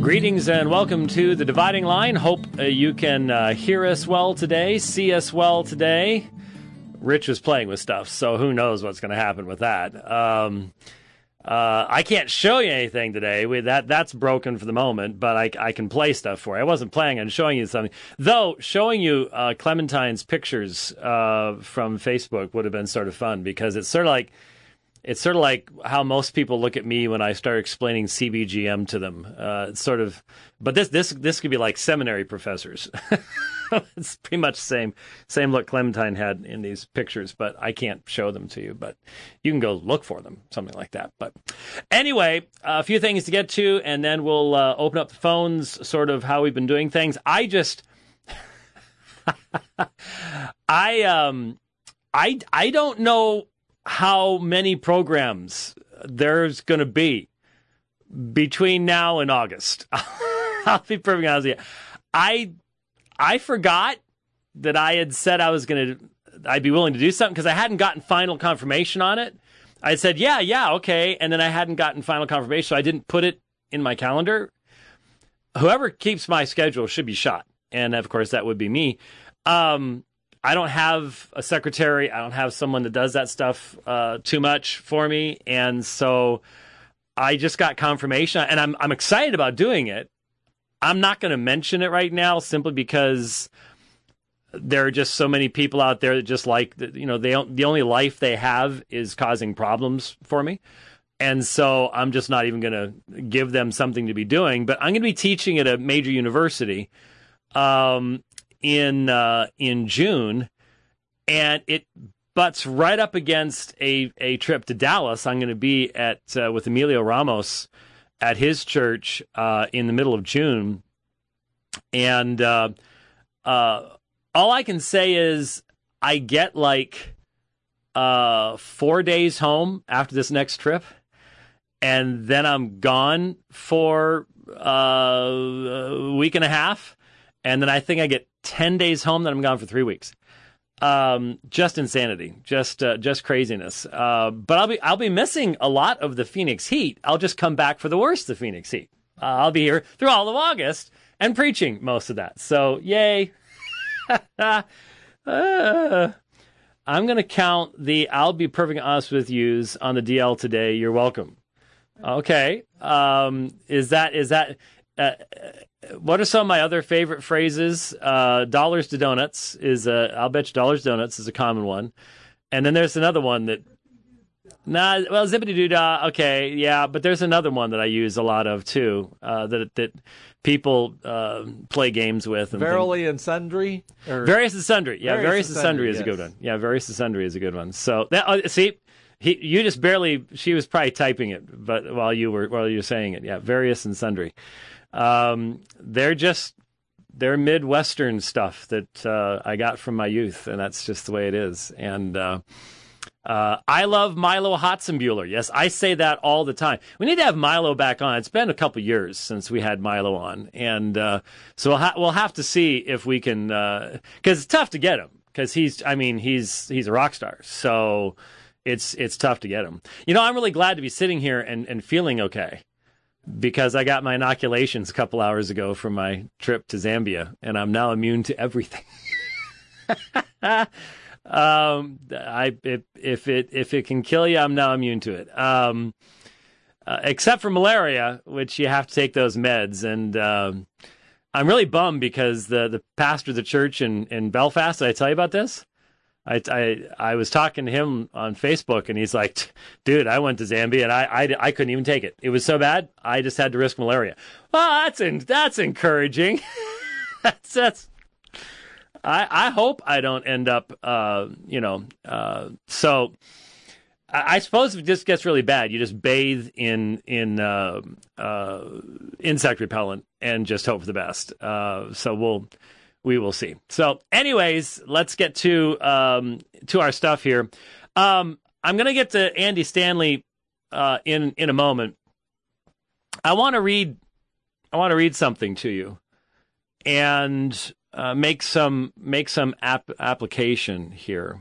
Greetings and welcome to The Dividing Line. Hope you can hear us well today, see us well today. Rich was playing with stuff, so who knows what's going to happen with that. I can't show you anything today. That's broken for the moment, but I can play stuff for you. I wasn't planning on showing you something. Though, showing you Clementine's pictures from Facebook would have been sort of fun, because it's sort of like how most people look at me when I start explaining CBGM to them. It's sort of, but this could be like seminary professors. It's pretty much the same look Clementine had in these pictures, but I can't show them to you. But you can go look for them, something like that. But anyway, a few things to get to, and then we'll open up the phones. Sort of how we've been doing things. I don't know how many programs there's going to be between now and August. I'll be perfectly honest with you. I forgot that I had said I'd be willing to do something, because I hadn't gotten final confirmation on it. I said, yeah, okay. And then I hadn't gotten final confirmation, so I didn't put it in my calendar. Whoever keeps my schedule should be shot. And of course, that would be me. I don't have a secretary. I don't have someone that does that stuff too much for me. And so I just got confirmation, and I'm excited about doing it. I'm not going to mention it right now, simply because there are just so many people out there that just the only life they have is causing problems for me. And so I'm just not even going to give them something to be doing. But I'm going to be teaching at a major university in June, and it butts right up against a trip to Dallas. I'm going to be with Emilio Ramos at his church in the middle of June, and all I can say is I get 4 days home after this next trip, and then I'm gone for a week and a half, and then I think I get 10 days home, then I'm gone for 3 weeks. Just insanity, just craziness. But I'll be missing a lot of the Phoenix Heat. I'll just come back for the worst of Phoenix Heat. I'll be here through all of August and preaching most of that. So yay. I'm going to count the I'll be perfectly honest with yous on the DL today. You're welcome. Okay. Is that what are some of my other favorite phrases? Dollars to donuts is I'll bet you dollars to donuts is a common one. And then there's another one that, zippity doo dah. Okay. Yeah. But there's another one that I use a lot of too, that people, play games with. And Verily and sundry? Various and sundry. Yeah. Various and sundry is a good one. Yeah. Various and sundry is a good one. So see, you just barely, she was probably typing it, but while you were saying it. Yeah. Various and sundry. They're Midwestern stuff that I got from my youth, and that's just the way it is. And I love Milo Hotzenbuehler. Yes, I say that all the time. We need to have Milo back on. It's been a couple years since we had Milo on, and so we'll have to see if we can, because it's tough to get him, because he's a rock star. So it's tough to get him. I'm really glad to be sitting here and feeling okay, because I got my inoculations a couple hours ago from my trip to Zambia, and I'm now immune to everything. If it can kill you, I'm now immune to it. Except for malaria, which you have to take those meds. And I'm really bummed, because the pastor of the church in Belfast, did I tell you about this? I was talking to him on Facebook, and he's like, dude, I went to Zambia, and I couldn't even take it. It was so bad, I just had to risk malaria. Well, that's encouraging. I hope I don't end up, so I suppose if it just gets really bad, you just bathe in insect repellent and just hope for the best. So we will see. So anyways, let's get to our stuff here. I'm going to get to Andy Stanley in a moment. I want to read something to you and make some application here.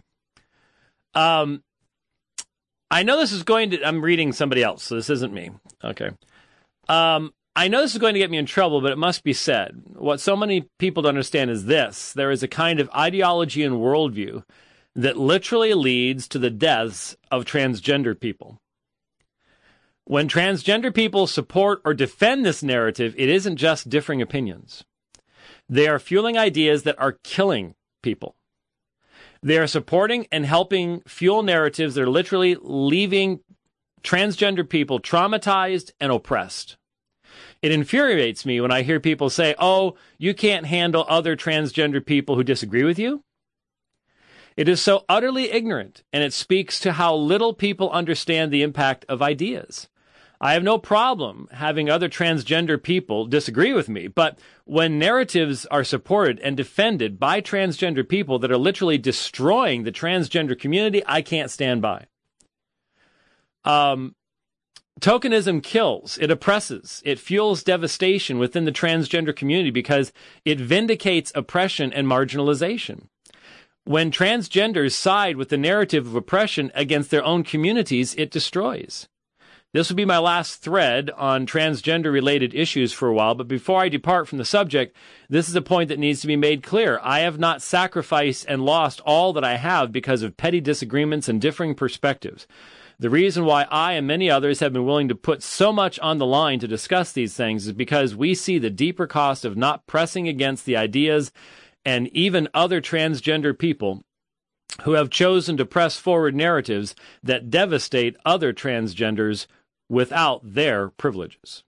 I know this is I'm reading somebody else, so this isn't me. Okay. I know this is going to get me in trouble, but it must be said. What so many people don't understand is this. There is a kind of ideology and worldview that literally leads to the deaths of transgender people. When transgender people support or defend this narrative, it isn't just differing opinions. They are fueling ideas that are killing people. They are supporting and helping fuel narratives that are literally leaving transgender people traumatized and oppressed. It infuriates me when I hear people say, oh, you can't handle other transgender people who disagree with you. It is so utterly ignorant, and it speaks to how little people understand the impact of ideas. I have no problem having other transgender people disagree with me, but when narratives are supported and defended by transgender people that are literally destroying the transgender community, I can't stand by. Tokenism kills, it oppresses, it fuels devastation within the transgender community because it vindicates oppression and marginalization. When transgenders side with the narrative of oppression against their own communities, it destroys. This will be my last thread on transgender-related issues for a while, but before I depart from the subject, this is a point that needs to be made clear. I have not sacrificed and lost all that I have because of petty disagreements and differing perspectives. The reason why I and many others have been willing to put so much on the line to discuss these things is because we see the deeper cost of not pressing against the ideas and even other transgender people who have chosen to press forward narratives that devastate other transgenders without their privileges.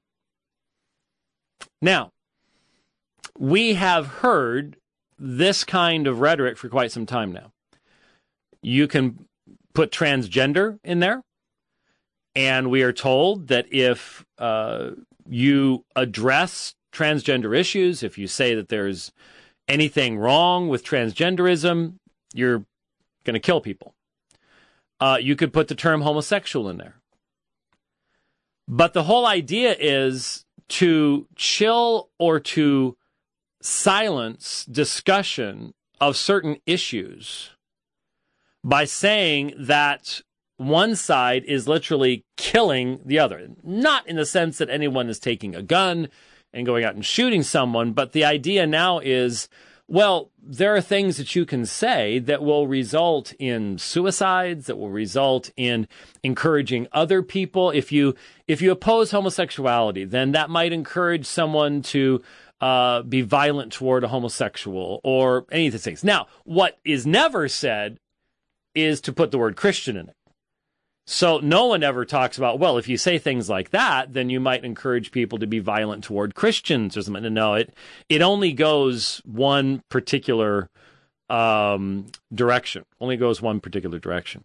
Now, we have heard this kind of rhetoric for quite some time now. You can put transgender in there, and we are told that if you address transgender issues, if you say that there's anything wrong with transgenderism, you're going to kill people. You could put the term homosexual in there. But the whole idea is to chill or to silence discussion of certain issues by saying that one side is literally killing the other. Not in the sense that anyone is taking a gun and going out and shooting someone, but the idea now is, well, there are things that you can say that will result in suicides, that will result in encouraging other people. If you oppose homosexuality, then that might encourage someone to be violent toward a homosexual or any of these things. Now, what is never said is to put the word Christian in it. So no one ever talks about, well, if you say things like that, then you might encourage people to be violent toward Christians or something. No, it only goes one particular direction. Only goes one particular direction.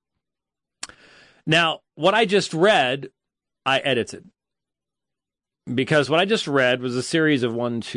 Now, what I just read, I edited. Because what I just read was a series of 6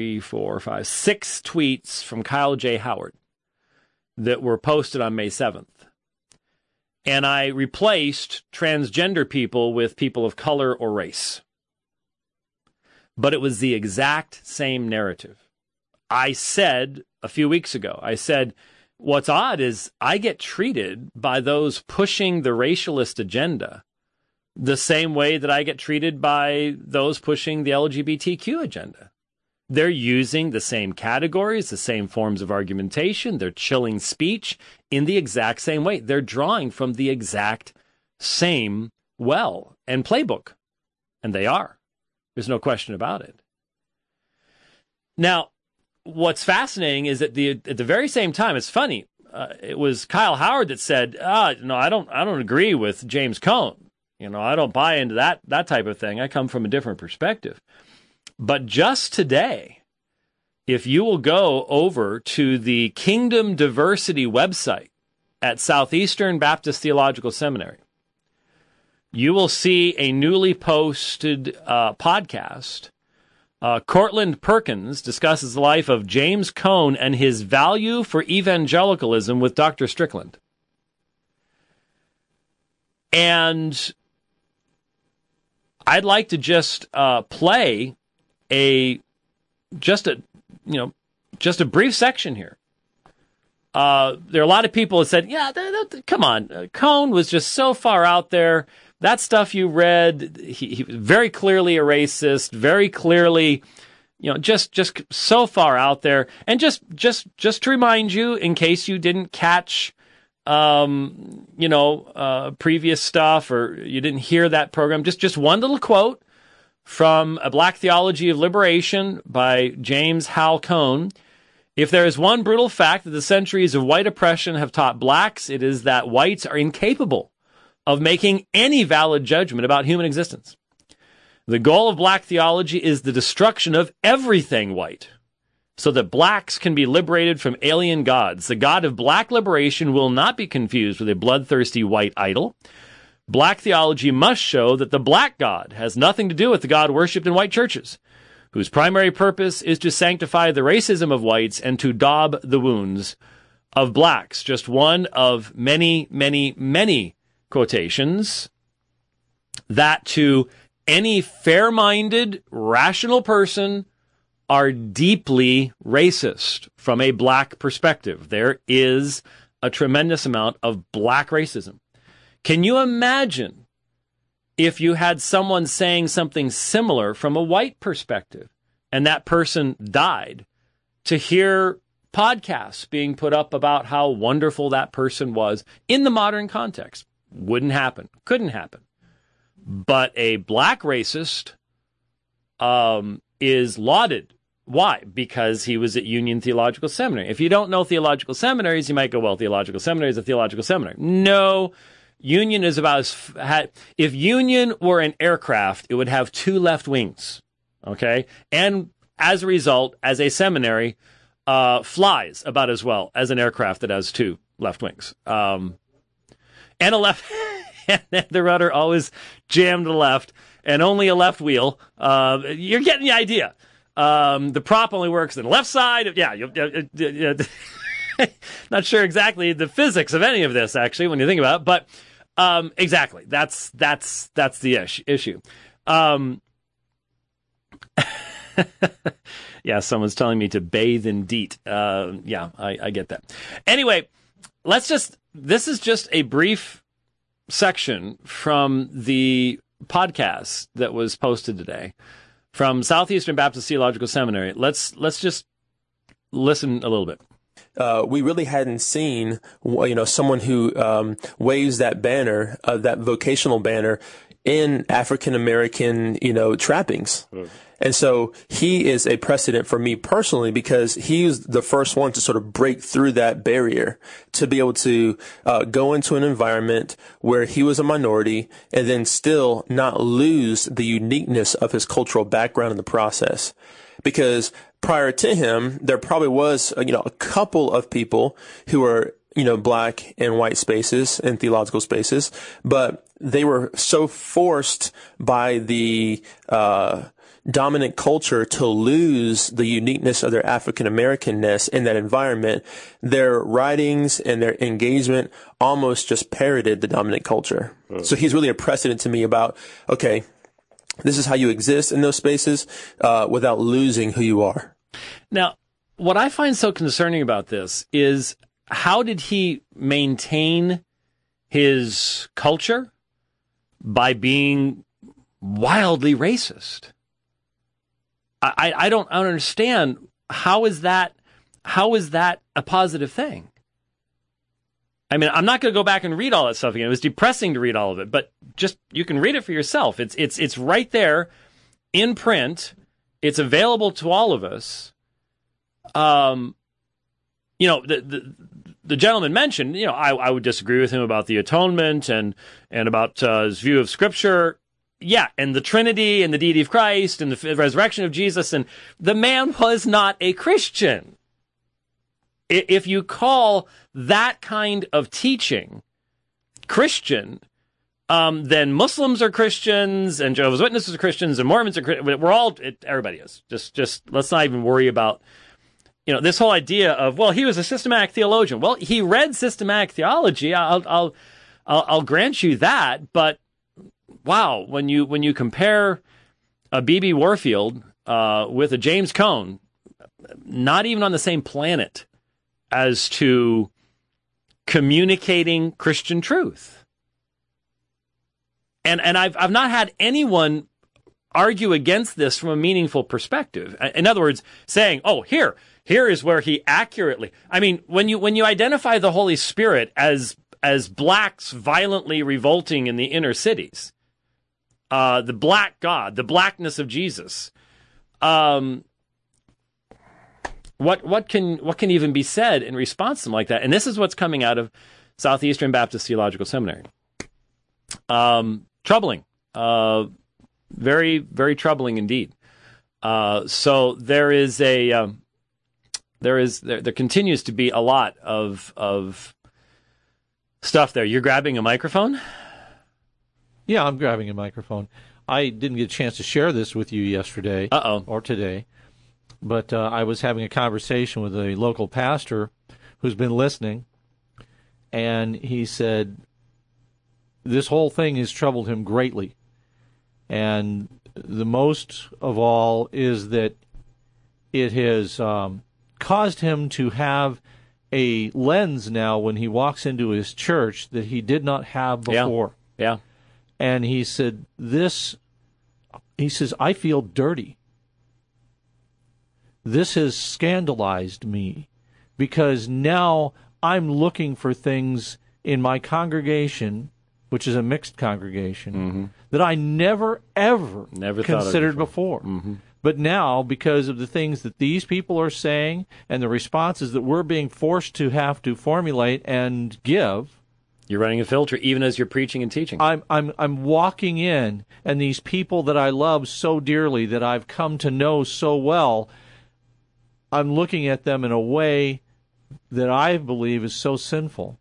tweets from Kyle J. Howard that were posted on May 7th. And I replaced transgender people with people of color or race. But it was the exact same narrative. I said a few weeks ago, what's odd is I get treated by those pushing the racialist agenda the same way that I get treated by those pushing the LGBTQ agenda. They're using the same categories, the same forms of argumentation. They're chilling speech in the exact same way. They're drawing from the exact same well and playbook. And they are. There's no question about it. Now, what's fascinating is that at the very same time, it's funny. It was Kyle Howard that said, no, I don't agree with James Cone. I don't buy into that type of thing. I come from a different perspective. But just today, if you will go over to the Kingdom Diversity website at Southeastern Baptist Theological Seminary, you will see a newly posted podcast. Cortland Perkins discusses the life of James Cone and his value for evangelicalism with Dr. Strickland. And I'd like to just play just a brief section here. There are a lot of people that said, yeah, come on. Cone was just so far out there that stuff you read, he was very clearly a racist, very clearly, just so far out there. And just to remind you, in case you didn't catch, previous stuff or you didn't hear that program, just one little quote from A Black Theology of Liberation by James Hal Cone. If there is one brutal fact that the centuries of white oppression have taught blacks, it is that whites are incapable of making any valid judgment about human existence. The goal of black theology is the destruction of everything white, so that blacks can be liberated from alien gods. The God of black liberation will not be confused with a bloodthirsty white idol. Black theology must show that the black God has nothing to do with the God worshipped in white churches, whose primary purpose is to sanctify the racism of whites and to daub the wounds of blacks. Just one of many, many, many quotations that to any fair-minded, rational person are deeply racist from a black perspective. There is a tremendous amount of black racism. Can you imagine if you had someone saying something similar from a white perspective and that person died, to hear podcasts being put up about how wonderful that person was in the modern context? Wouldn't happen. Couldn't happen. But a black racist is lauded. Why? Because he was at Union Theological Seminary. If you don't know theological seminaries, you might go, well, theological seminary is a theological seminary. No. Union is about if Union were an aircraft, it would have 2 left wings, okay? And as a result, as a seminary, flies about as well as an aircraft that has 2 left wings. And a left, and the rudder always jammed to the left, and only a left wheel. You're getting the idea. The prop only works on the left side. Yeah. Not sure exactly the physics of any of this, actually, when you think about it, but exactly. That's the issue. Yeah, someone's telling me to bathe in DEET. Yeah, I get that. Anyway, this is just a brief section from the podcast that was posted today from Southeastern Baptist Theological Seminary. Let's just listen a little bit. We really hadn't seen, someone who waves that banner, that vocational banner, in African American, trappings. And so he is a precedent for me personally, because he's the first one to sort of break through that barrier to be able to go into an environment where he was a minority and then still not lose the uniqueness of his cultural background in the process. Because prior to him, there probably was, a couple of people who were, black and white spaces and theological spaces, but they were so forced by the dominant culture to lose the uniqueness of their African Americanness in that environment. Their writings and their engagement almost just parroted the dominant culture. So he's really a precedent to me about, okay, this is how you exist in those spaces without losing who you are. Now, what I find so concerning about this is, how did he maintain his culture? By being wildly racist. I don't understand. How is that a positive thing? I mean, I'm not going to go back and read all that stuff again. It was depressing to read all of it, but just, you can read it for yourself. It's right there in print. It's available to all of us. The gentleman mentioned, I would disagree with him about the atonement and about his view of Scripture. Yeah, and the Trinity and the deity of Christ and the resurrection of Jesus. And the man was not a Christian. If you call that kind of teaching Christian, then Muslims are Christians and Jehovah's Witnesses are Christians and Mormons are Christians. Everybody is. Just let's not even worry about, this whole idea of, well, he was a systematic theologian. Well, he read systematic theology. I'll grant you that, but wow, when you compare a B.B. Warfield with a James Cone, not even on the same planet as to communicating Christian truth. And I've not had anyone argue against this from a meaningful perspective. In other words, saying, "Oh, here is where he accurately." I mean, when you identify the Holy Spirit as blacks violently revolting in the inner cities, the black God, the blackness of Jesus, what can even be said in response to something like that? And this is what's coming out of Southeastern Baptist Theological Seminary. Troubling. Very, very troubling indeed. So there continues to be a lot of stuff there. You're grabbing a microphone? Yeah, I'm grabbing a microphone. I didn't get a chance to share this with you yesterday or today, but I was having a conversation with a local pastor who's been listening, and he said this whole thing has troubled him greatly. And the most of all is that it has caused him to have a lens now when he walks into his church that he did not have before. Yeah. And he said, I feel dirty. This has scandalized me because now I'm looking for things in my congregation, which is a mixed congregation, that I never, ever considered before. Mm-hmm. But now, because of the things that these people are saying and the responses that we're being forced to have to formulate and give, you're running a filter even as you're preaching and teaching. I'm walking in, and these people that I love so dearly, that I've come to know so well, I'm looking at them in a way that I believe is so sinful.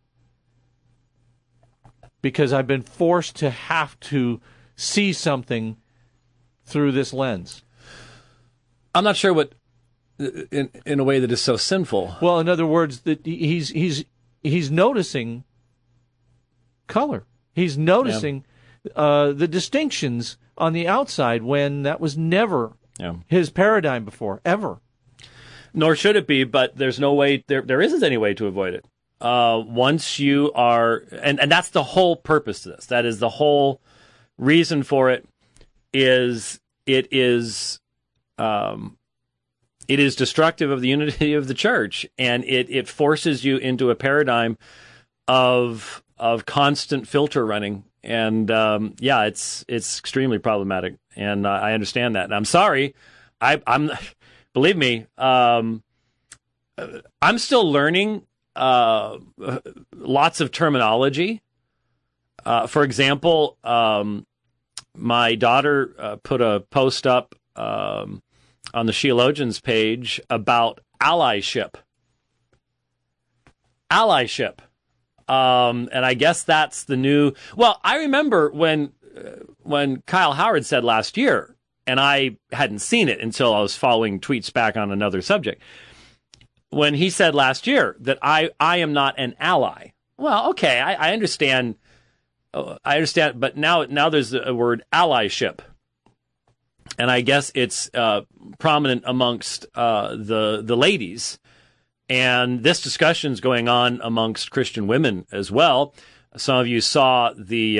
Because I've been forced to have to see something through this lens. I'm not sure what, in a way that is so sinful. Well, in other words, that he's noticing color. He's noticing the distinctions on the outside when that was never his paradigm before, ever. Nor should it be, but there's no way, there isn't any way to avoid it. Once you are, and that's the whole purpose of this. That is the whole reason for it. It is destructive of the unity of the church, and it forces you into a paradigm of constant filter running, and it's extremely problematic, and I understand that. And I'm sorry, I'm believe me, I'm still learning lots of terminology. For example, my daughter put a post up on the Sheologians page about allyship. And I guess that's the new... Well, I remember when Kyle Howard said last year, and I hadn't seen it until I was following tweets back on another subject, when he said last year that I am not an ally. Well, okay, I understand. I understand, but now there's a word allyship. And I guess it's prominent amongst the ladies. And this discussion's going on amongst Christian women as well. Some of you saw the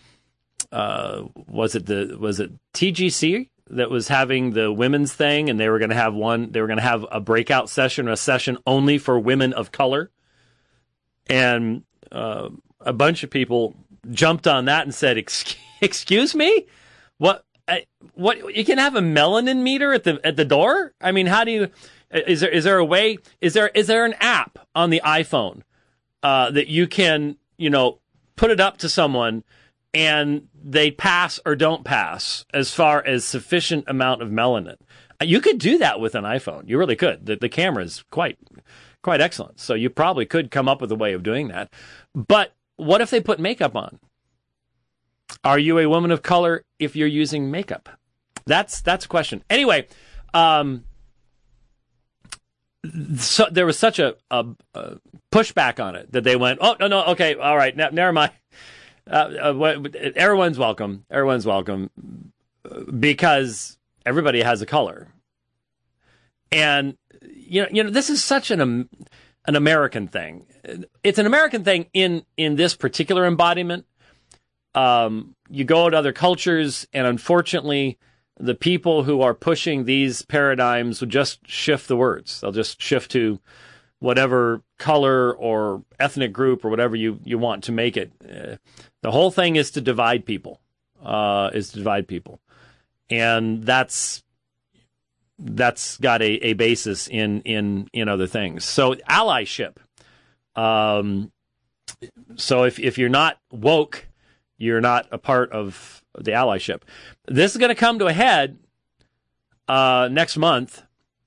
was it TGC that was having the women's thing, and they were going to have a breakout session, a session only for women of color. And a bunch of people jumped on that and said, "Excuse me? What you can have a melanin meter at the door? I mean, how do you is there a way, is there an app on the iPhone that you can, put it up to someone and they pass or don't pass as far as sufficient amount of melanin? You could do that with an iPhone. You really could. The camera is quite excellent. So you probably could come up with a way of doing that. But what if they put makeup on? Are you a woman of color if you're using makeup? That's a question. Anyway, so there was such a pushback on it that they went, "Oh, no, okay, all right, never mind. Everyone's welcome. Everyone's welcome because everybody has a color." And this is such an American thing. It's an American thing in this particular embodiment, you go to other cultures, and unfortunately, the people who are pushing these paradigms would just shift the words. They'll just shift to whatever color or ethnic group or whatever you want to make it. The whole thing is to divide people. And that's got a basis in other things. So allyship. So if you're not woke, you're not a part of the allyship. This is going to come to a head next month.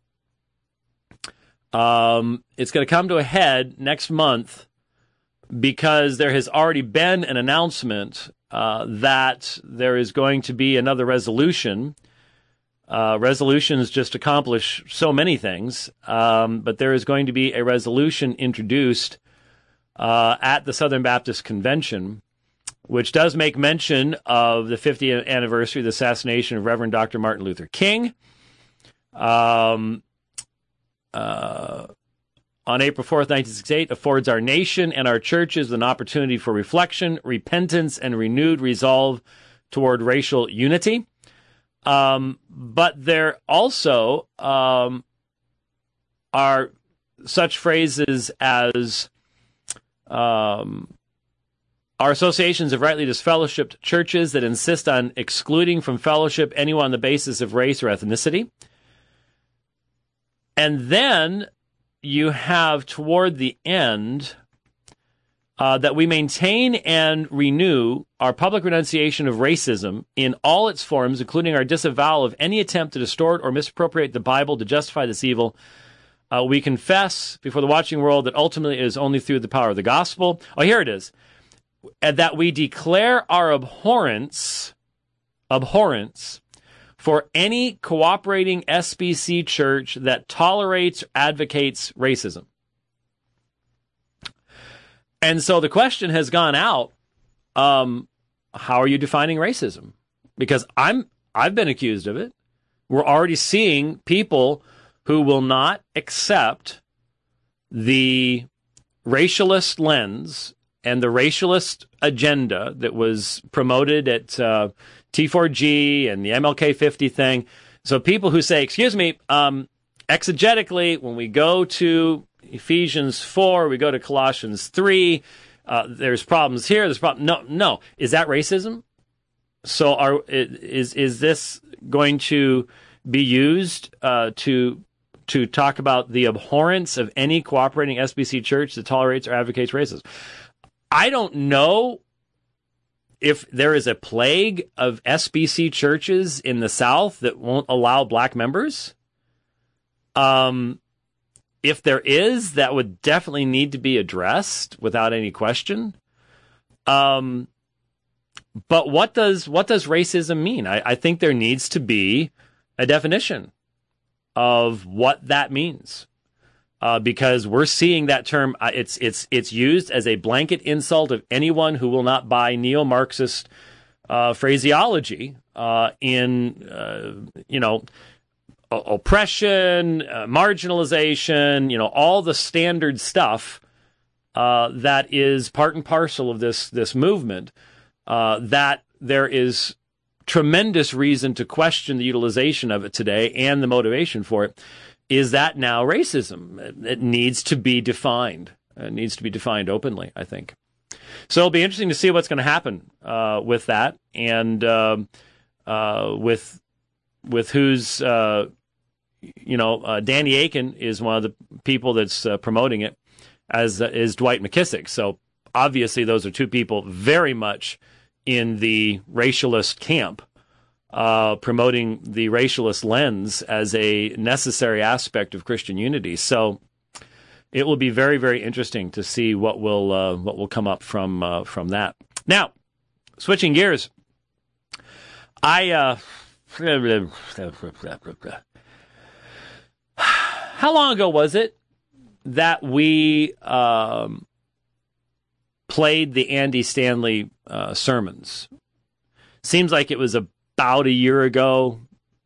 It's going to come to a head next month because there has already been an announcement that there is going to be another resolution. Resolutions just accomplish so many things, but there is going to be a resolution introduced at the Southern Baptist Convention, which does make mention of the 50th anniversary of the assassination of Reverend Dr. Martin Luther King. On April 4th, 1968, affords our nation and our churches an opportunity for reflection, repentance, and renewed resolve toward racial unity. But there also are such phrases as our associations of rightly disfellowshipped churches that insist on excluding from fellowship anyone on the basis of race or ethnicity. And then you have toward the end that we maintain and renew our public renunciation of racism in all its forms, including our disavowal of any attempt to distort or misappropriate the Bible to justify this evil. We confess before the watching world that ultimately it is only through the power of the gospel. Oh, here it is. That we declare our abhorrence for any cooperating SBC church that tolerates or advocates racism. And so the question has gone out, how are you defining racism? Because I've been accused of it. We're already seeing people who will not accept the racialist lens and the racialist agenda that was promoted at T4G and the MLK 50 thing. So people who say, excuse me, exegetically, when we go to Ephesians 4, we go to Colossians 3, there's problems here, there's problems. No. Is that racism? So is this going to be used to talk about the abhorrence of any cooperating SBC church that tolerates or advocates racism? I don't know if there is a plague of SBC churches in the South that won't allow black members. If there is, that would definitely need to be addressed without any question. But what does racism mean? I think there needs to be a definition of what that means. Because we're seeing that term, it's used as a blanket insult of anyone who will not buy neo-Marxist phraseology in oppression, marginalization, all the standard stuff that is part and parcel of this movement. That there is tremendous reason to question the utilization of it today and the motivation for it. Is that now racism? It needs to be defined. It needs to be defined openly, I think. So it'll be interesting to see what's going to happen with that, and with who's Danny Akin is one of the people that's promoting it, as is Dwight McKissick. So obviously those are two people very much in the racialist camp. Promoting the racialist lens as a necessary aspect of Christian unity. So it will be very, very interesting to see what will come up from that. Now, switching gears, how long ago was it that we played the Andy Stanley sermons? Seems like it was about a year ago.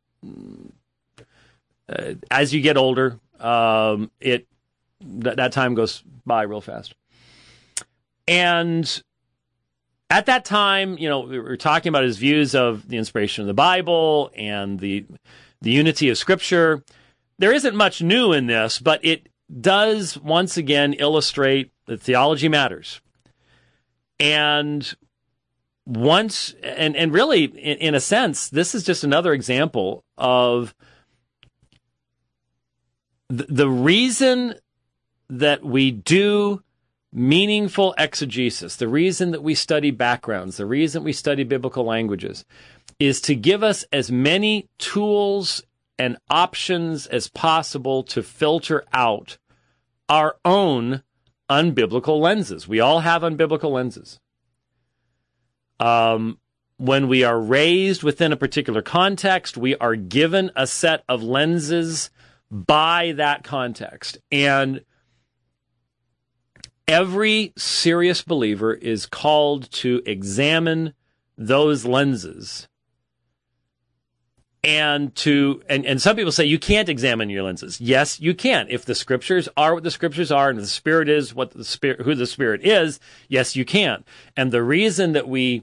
As you get older, that time goes by real fast. And At that time, we were talking about his views of the inspiration of the Bible and the unity of Scripture. There isn't much new in this, but it does once again illustrate that theology matters. And really, in a sense, this is just another example of the reason that we do meaningful exegesis, the reason that we study backgrounds, the reason we study biblical languages, is to give us as many tools and options as possible to filter out our own unbiblical lenses. We all have unbiblical lenses. When we are raised within a particular context, we are given a set of lenses by that context. And every serious believer is called to examine those lenses. And some people say you can't examine your lenses. Yes, you can. If the Scriptures are what the Scriptures are, and the Spirit is who the Spirit is, yes, you can. And the reason that we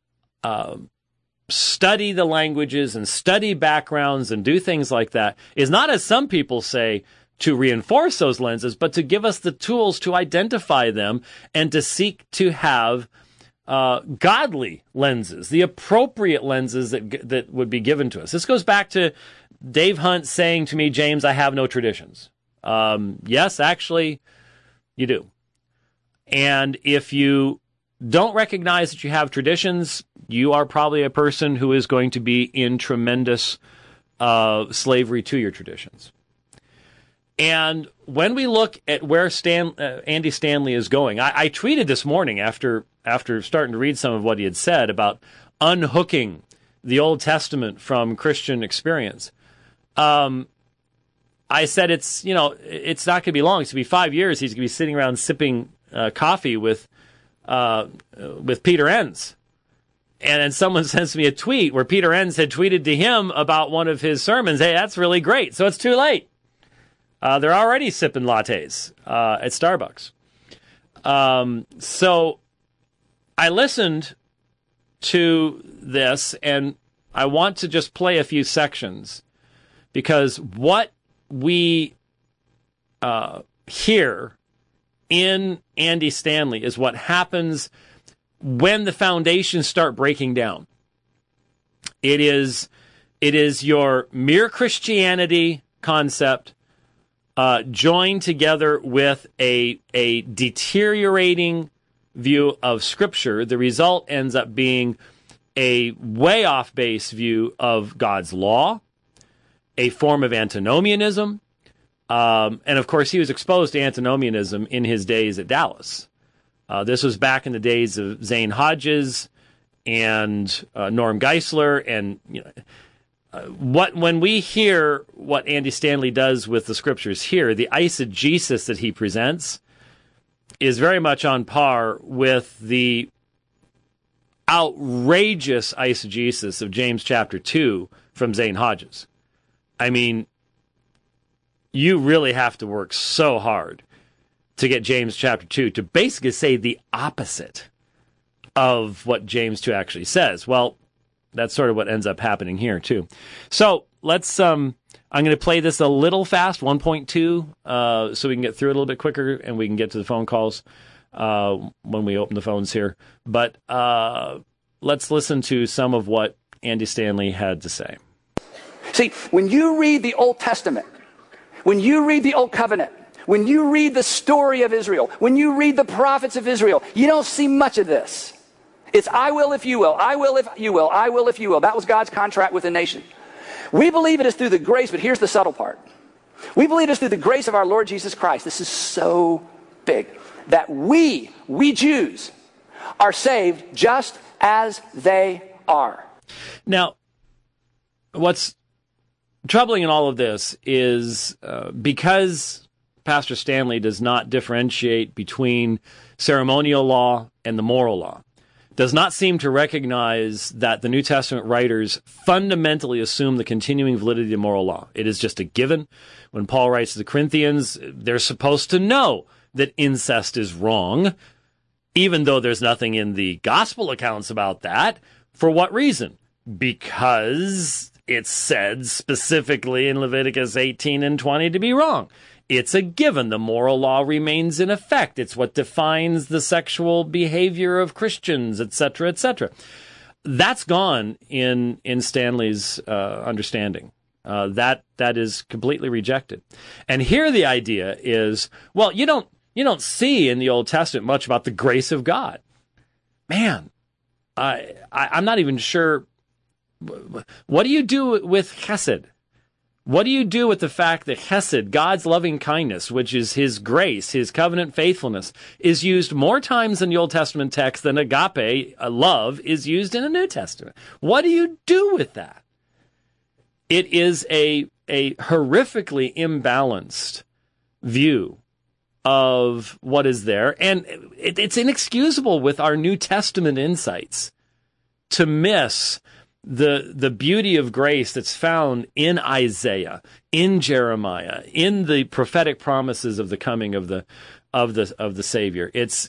study the languages and study backgrounds and do things like that is not, as some people say, to reinforce those lenses, but to give us the tools to identify them and to seek to have godly lenses, the appropriate lenses that would be given to us. This goes back to Dave Hunt saying to me, James, I have no traditions. Yes, actually, you do. And if you don't recognize that you have traditions, you are probably a person who is going to be in tremendous slavery to your traditions. And when we look at where Andy Stanley is going, I tweeted this morning after starting to read some of what he had said about unhooking the Old Testament from Christian experience. I said it's not going to be long. It's going to be 5 years. He's going to be sitting around sipping coffee with Peter Enns. And then someone sends me a tweet where Peter Enns had tweeted to him about one of his sermons. Hey, that's really great. So it's too late. They're already sipping lattes at Starbucks. So I listened to this, and I want to just play a few sections, because what we hear in Andy Stanley is what happens when the foundations start breaking down. It is your mere Christianity concept joined together with a deteriorating view of Scripture. The result ends up being a way off base view of God's law, a form of antinomianism. And of course, he was exposed to antinomianism in his days at Dallas. This was back in the days of Zane Hodges and Norm Geisler. And when we hear what Andy Stanley does with the Scriptures here, the eisegesis that he presents is very much on par with the outrageous eisegesis of James chapter 2 from Zane Hodges. I mean, you really have to work so hard to get James chapter 2 to basically say the opposite of what James 2 actually says. Well, that's sort of what ends up happening here, too. So let's, I'm going to play this a little fast, 1.2, so we can get through it a little bit quicker and we can get to the phone calls when we open the phones here. But let's listen to some of what Andy Stanley had to say. See, when you read the Old Testament, when you read the Old Covenant, when you read the story of Israel, when you read the prophets of Israel, you don't see much of this. It's I will if you will, I will if you will, I will if you will. That was God's contract with the nation. We believe it is through the grace, but here's the subtle part. We believe it is through the grace of our Lord Jesus Christ. This is so big. That we Jews, are saved just as they are. Now, what's troubling in all of this is because Pastor Stanley does not differentiate between ceremonial law and the moral law, does not seem to recognize that the New Testament writers fundamentally assume the continuing validity of moral law. It is just a given. When Paul writes to the Corinthians, they're supposed to know that incest is wrong. even though there's nothing in the gospel accounts about that. For what reason? Because it's said specifically in Leviticus 18 and 20 to be wrong. It's a given. The moral law remains in effect. It's what defines the sexual behavior of Christians, etc., etc. That's gone in Stanley's understanding. That is completely rejected. And here the idea is, well, you don't see in the Old Testament much about the grace of God. Man, I'm not even sure. What do you do with chesed? What do you do with the fact that chesed, God's loving kindness, which is his grace, his covenant faithfulness, is used more times in the Old Testament text than agape, love, is used in the New Testament? What do you do with that? It is a horrifically imbalanced view of what is there, and it's inexcusable with our New Testament insights to miss the beauty of grace that's found in Isaiah, in Jeremiah, in the prophetic promises of the coming of the Savior. It's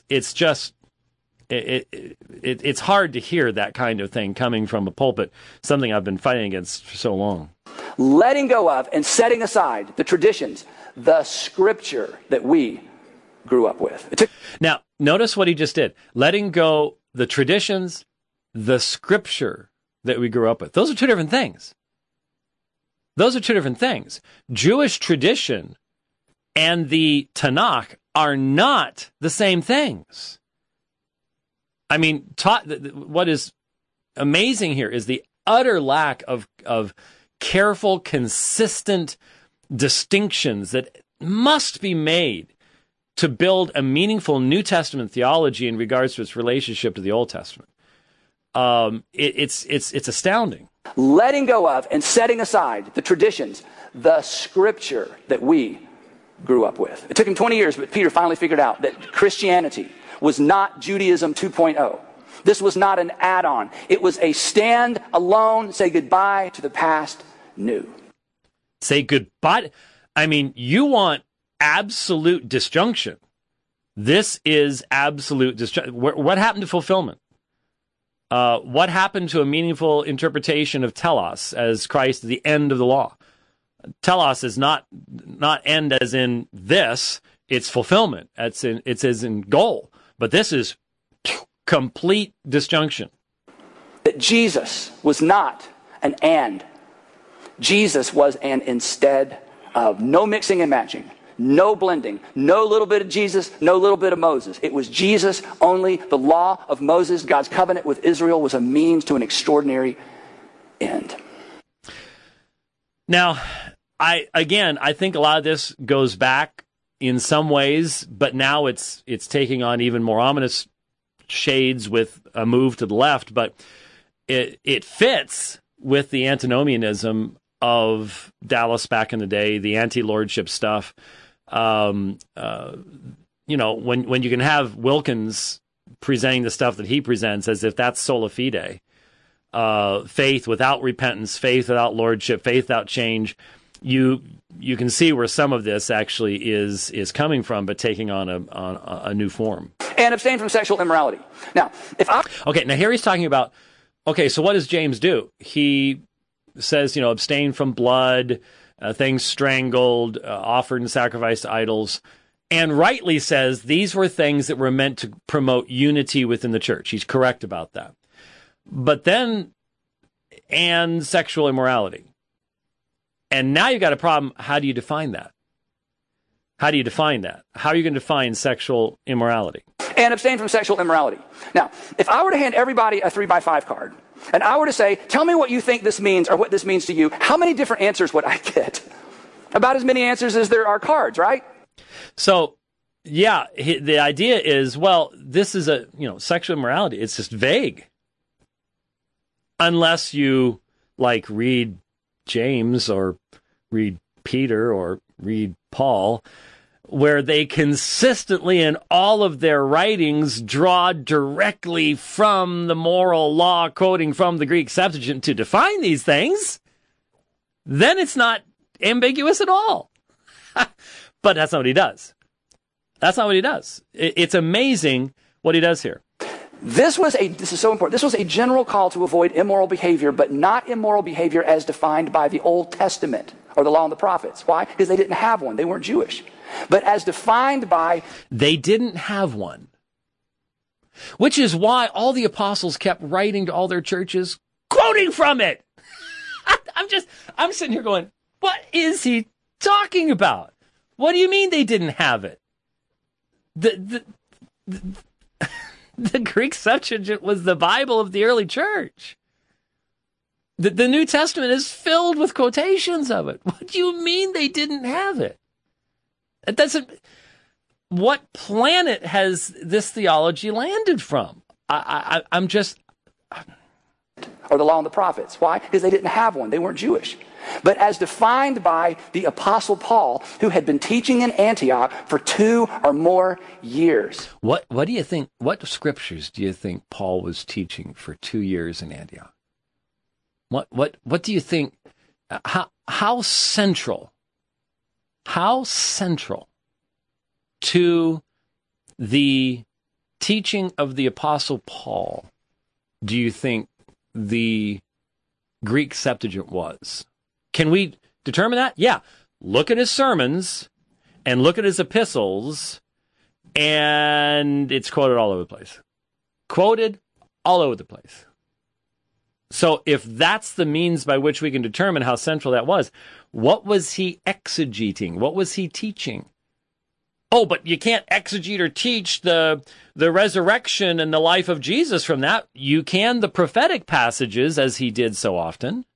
hard to hear that kind of thing coming from a pulpit, something I've been fighting against for so long. Letting go of and setting aside the traditions, the scripture that we grew up with. Now, notice what he just did. Letting go the traditions, the scripture that we grew up with. Those are two different things. Those are two different things. Jewish tradition and the Tanakh are not the same things. I mean, what is amazing here is the utter lack of careful, consistent distinctions that must be made to build a meaningful New Testament theology in regards to its relationship to the Old Testament. It's astounding. Letting go of and setting aside the traditions, the scripture that we grew up with. It took him 20 years, but Peter finally figured out that Christianity was not Judaism 2.0. This was not an add-on. It was a stand alone, say goodbye to the past, new. Say goodbye. I mean, you want absolute disjunction. This is absolute disjunction. What happened to fulfillment? What happened to a meaningful interpretation of telos as Christ, the end of the law? Telos is not end as in this, it's fulfillment. It's as in goal. But this is complete disjunction. That Jesus was not an and. Jesus was an instead of. No mixing and matching. No blending, no little bit of Jesus, no little bit of Moses. It was Jesus only. The law of Moses, God's covenant with Israel, was a means to an extraordinary end. Now, I think a lot of this goes back in some ways, but now it's taking on even more ominous shades with a move to the left. But it fits with the antinomianism of Dallas back in the day, the anti-lordship stuff. When you can have Wilkins presenting the stuff that he presents as if that's sola fide, faith without repentance, faith without lordship, faith without change, you can see where some of this actually is coming from, but taking on a new form. And abstain from sexual immorality. Now, now here he's talking about, so what does James do? He says, abstain from blood, things strangled, offered and sacrificed to idols, and rightly says these were things that were meant to promote unity within the church. He's correct about that. But then, and sexual immorality. And now you've got a problem. How do you define that? How do you define that? How are you going to define sexual immorality? And abstain from sexual immorality. Now, if I were to hand everybody a 3x5 card, and I were to say, tell me what you think this means or what this means to you, how many different answers would I get? About as many answers as there are cards, right? So, yeah, the idea is, well, this is sexual immorality. It's just vague. Unless you, read James or read Peter or read Paul, where they consistently in all of their writings draw directly from the moral law, quoting from the Greek Septuagint to define these things, then it's not ambiguous at all. But that's not what he does. That's not what he does. It's amazing what he does here. This is so important. This was a general call to avoid immoral behavior, but not immoral behavior as defined by the Old Testament or the law and the prophets. Why? Because they didn't have one. They weren't Jewish. But as defined by... They didn't have one. Which is why all the apostles kept writing to all their churches, quoting from it. I'm sitting here going, what is he talking about? What do you mean they didn't have it? The Greek Septuagint was the Bible of the early church. The New Testament is filled with quotations of it. What do you mean they didn't have it? It doesn't. What planet has this theology landed from? I'm just. Or the law and the prophets. Why? Because they didn't have one. They weren't Jewish. But as defined by the Apostle Paul, who had been teaching in Antioch for 2 or more years. What do you think? What scriptures do you think Paul was teaching for 2 years in Antioch? What do you think? How central to the teaching of the Apostle Paul do you think the Greek Septuagint was? Can we determine that? Yeah. Look at his sermons and look at his epistles, and it's quoted all over the place. Quoted all over the place. So if that's the means by which we can determine how central that was, what was he exegeting? What was he teaching? Oh, but you can't exegete or teach the resurrection and the life of Jesus from that. You can the prophetic passages, as he did so often.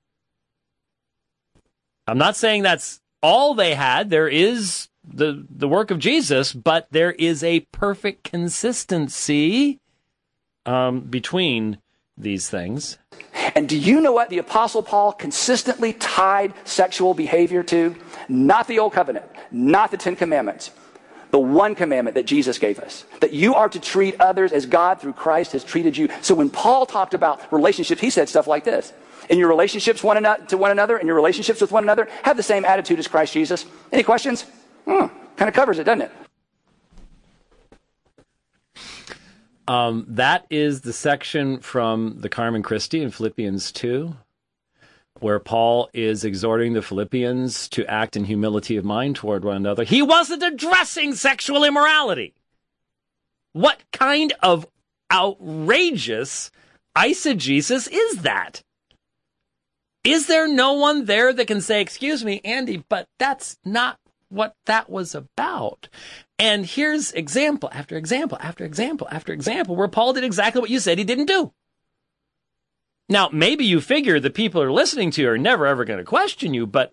I'm not saying that's all they had. There is the work of Jesus, but there is a perfect consistency between these things. And do you know what the Apostle Paul consistently tied sexual behavior to? Not the Old Covenant, not the 10 Commandments. The one commandment that Jesus gave us, that you are to treat others as God through Christ has treated you. So when Paul talked about relationships, he said stuff like this. In your relationships to one another, in your relationships with one another, have the same attitude as Christ Jesus. Any questions? Kind of covers it, doesn't it? That is the section from the Carmen Christi in Philippians 2, where Paul is exhorting the Philippians to act in humility of mind toward one another. He wasn't addressing sexual immorality. What kind of outrageous eisegesis is that? Is there no one there that can say, excuse me, Andy, but that's not what that was about? And here's example after example after example after example where Paul did exactly what you said he didn't do. Now, maybe you figure the people who are listening to you are never, ever going to question you, but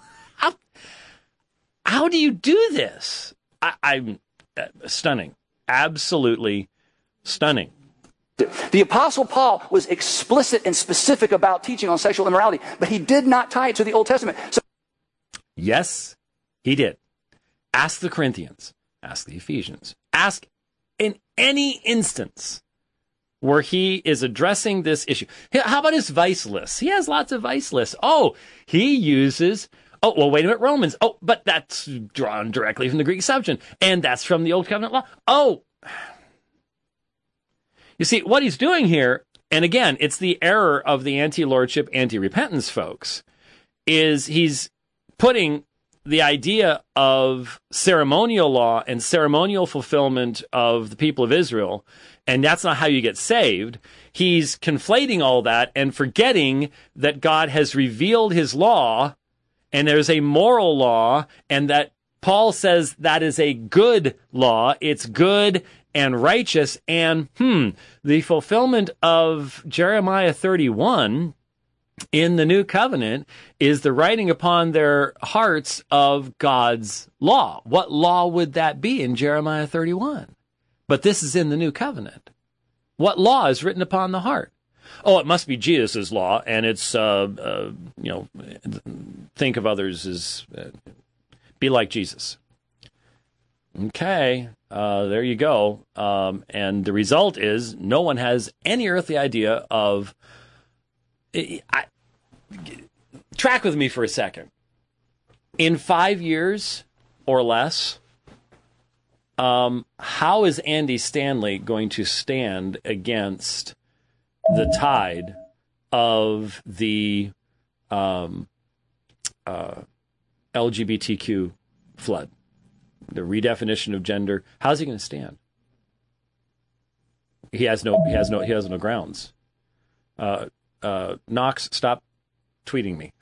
how do you do this? I'm stunning. Absolutely stunning. The Apostle Paul was explicit and specific about teaching on sexual immorality, but he did not tie it to the Old Testament. Yes, he did. Ask the Corinthians. Ask the Ephesians. Ask in any instance where he is addressing this issue. How about his vice lists? He has lots of vice lists. Oh, he uses... Oh, well, wait a minute, Romans. Oh, but that's drawn directly from the Greek Septuagint, and that's from the Old Covenant law. Oh... You see, what he's doing here, and again, it's the error of the anti-lordship, anti-repentance folks, is he's putting the idea of ceremonial law and ceremonial fulfillment of the people of Israel, and that's not how you get saved. He's conflating all that and forgetting that God has revealed his law, and there's a moral law, and that Paul says that is a good law. It's good and righteous, and the fulfillment of Jeremiah 31 in the New Covenant is the writing upon their hearts of God's law. What law would that be in Jeremiah 31? But this is in the New Covenant. What law is written upon the heart? Oh, it must be Jesus' law, and it's, think of others as, be like Jesus. Okay, there you go. And the result is no one has any earthly idea of... track with me for a second. In 5 years or less, how is Andy Stanley going to stand against the tide of the LGBTQ flood, the redefinition of gender? How's he going to stand? He has no grounds. Knox, stop tweeting me.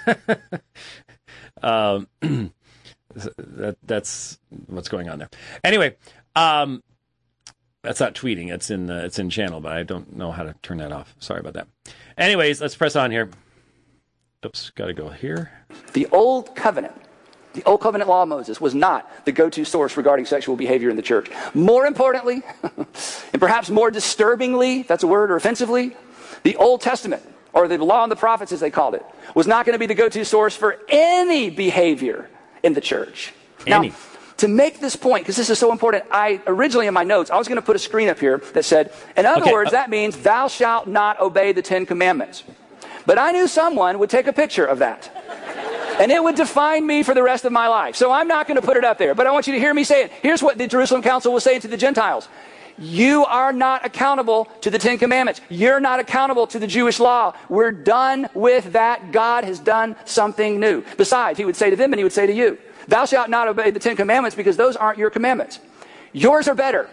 That's what's going on there. Anyway, that's not tweeting. It's in channel, but I don't know how to turn that off. Sorry about that. Anyways, let's press on here. Oops, got to go here. The Old Covenant law of Moses was not the go-to source regarding sexual behavior in the church. More importantly, and perhaps more disturbingly, if that's a word, or offensively, the Old Testament, or the law and the prophets as they called it, was not going to be the go-to source for any behavior in the church. Now, to make this point, because this is so important, I originally in my notes, I was going to put a screen up here that said, in other words, that means thou shalt not obey the 10 commandments. But I knew someone would take a picture of that. And it would define me for the rest of my life. So I'm not going to put it up there. But I want you to hear me say it. Here's what the Jerusalem Council was saying to the Gentiles. You are not accountable to the 10 commandments. You're not accountable to the Jewish law. We're done with that. God has done something new. Besides, he would say to them and he would say to you, thou shalt not obey the 10 commandments because those aren't your commandments. Yours are better.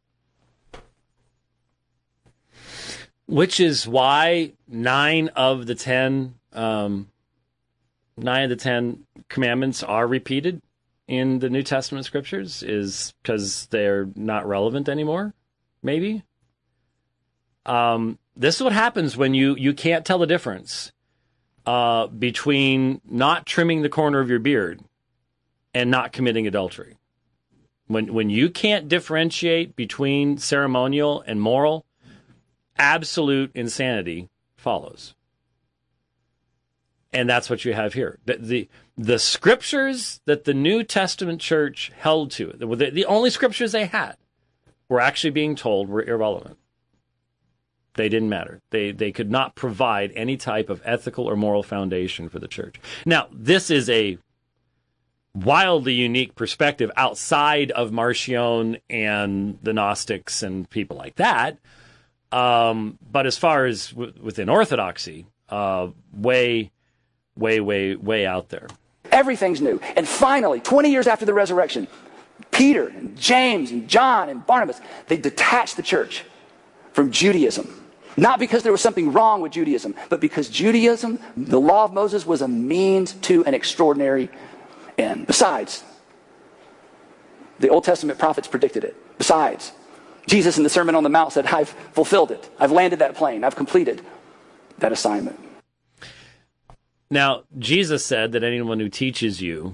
Which is why 9 of the 10 commandments are repeated in the New Testament scriptures, is because they're not relevant anymore, maybe. This is what happens when you can't tell the difference between not trimming the corner of your beard and not committing adultery. When you can't differentiate between ceremonial and moral, absolute insanity follows. And that's what you have here. The scriptures that the New Testament church held to, the only scriptures they had, were actually being told were irrelevant. They didn't matter. They could not provide any type of ethical or moral foundation for the church. Now, this is a wildly unique perspective outside of Marcion and the Gnostics and people like that. But as far as within Orthodoxy, way out there. Everything's new. And finally, 20 years after the resurrection, Peter and James and John and Barnabas, they detached the church from Judaism. Not because there was something wrong with Judaism, but because Judaism, the law of Moses, was a means to an extraordinary end. Besides, the Old Testament prophets predicted it. Besides, Jesus in the Sermon on the Mount said, I've fulfilled it. I've landed that plane. I've completed that assignment. Now, Jesus said that anyone who teaches you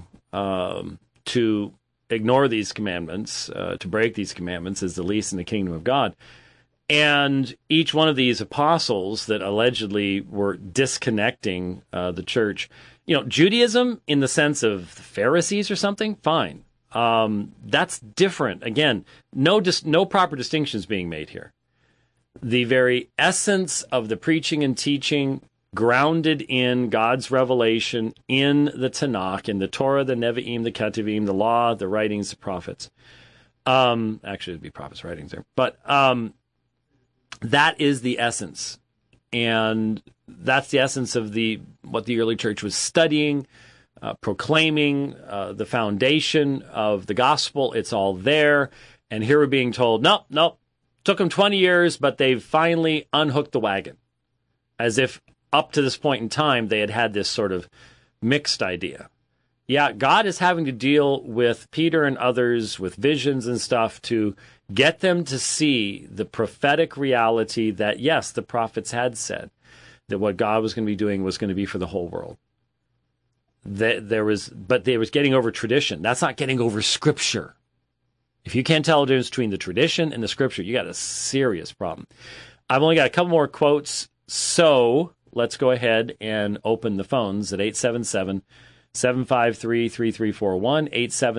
to ignore these commandments, to break these commandments, is the least in the kingdom of God. And each one of these apostles that allegedly were disconnecting the church, Judaism in the sense of the Pharisees or something, fine. That's different. Again, no proper distinctions being made here. The very essence of the preaching and teaching, grounded in God's revelation in the Tanakh, in the Torah, the Nevi'im, the Ketuvim, the law, the writings, the prophets. Actually, it'd be prophets' writings there. But that is the essence. And that's the essence of what the early church was studying, proclaiming, the foundation of the gospel. It's all there. And here we're being told, nope. Took them 20 years, but they've finally unhooked the wagon. As if up to this point in time, they had this sort of mixed idea. Yeah, God is having to deal with Peter and others with visions and stuff to get them to see the prophetic reality that, yes, the prophets had said that what God was going to be doing was going to be for the whole world. But they was getting over tradition. That's not getting over Scripture. If you can't tell the difference between the tradition and the Scripture, you got a serious problem. I've only got a couple more quotes, so let's go ahead and open the phones at 877-753-3341.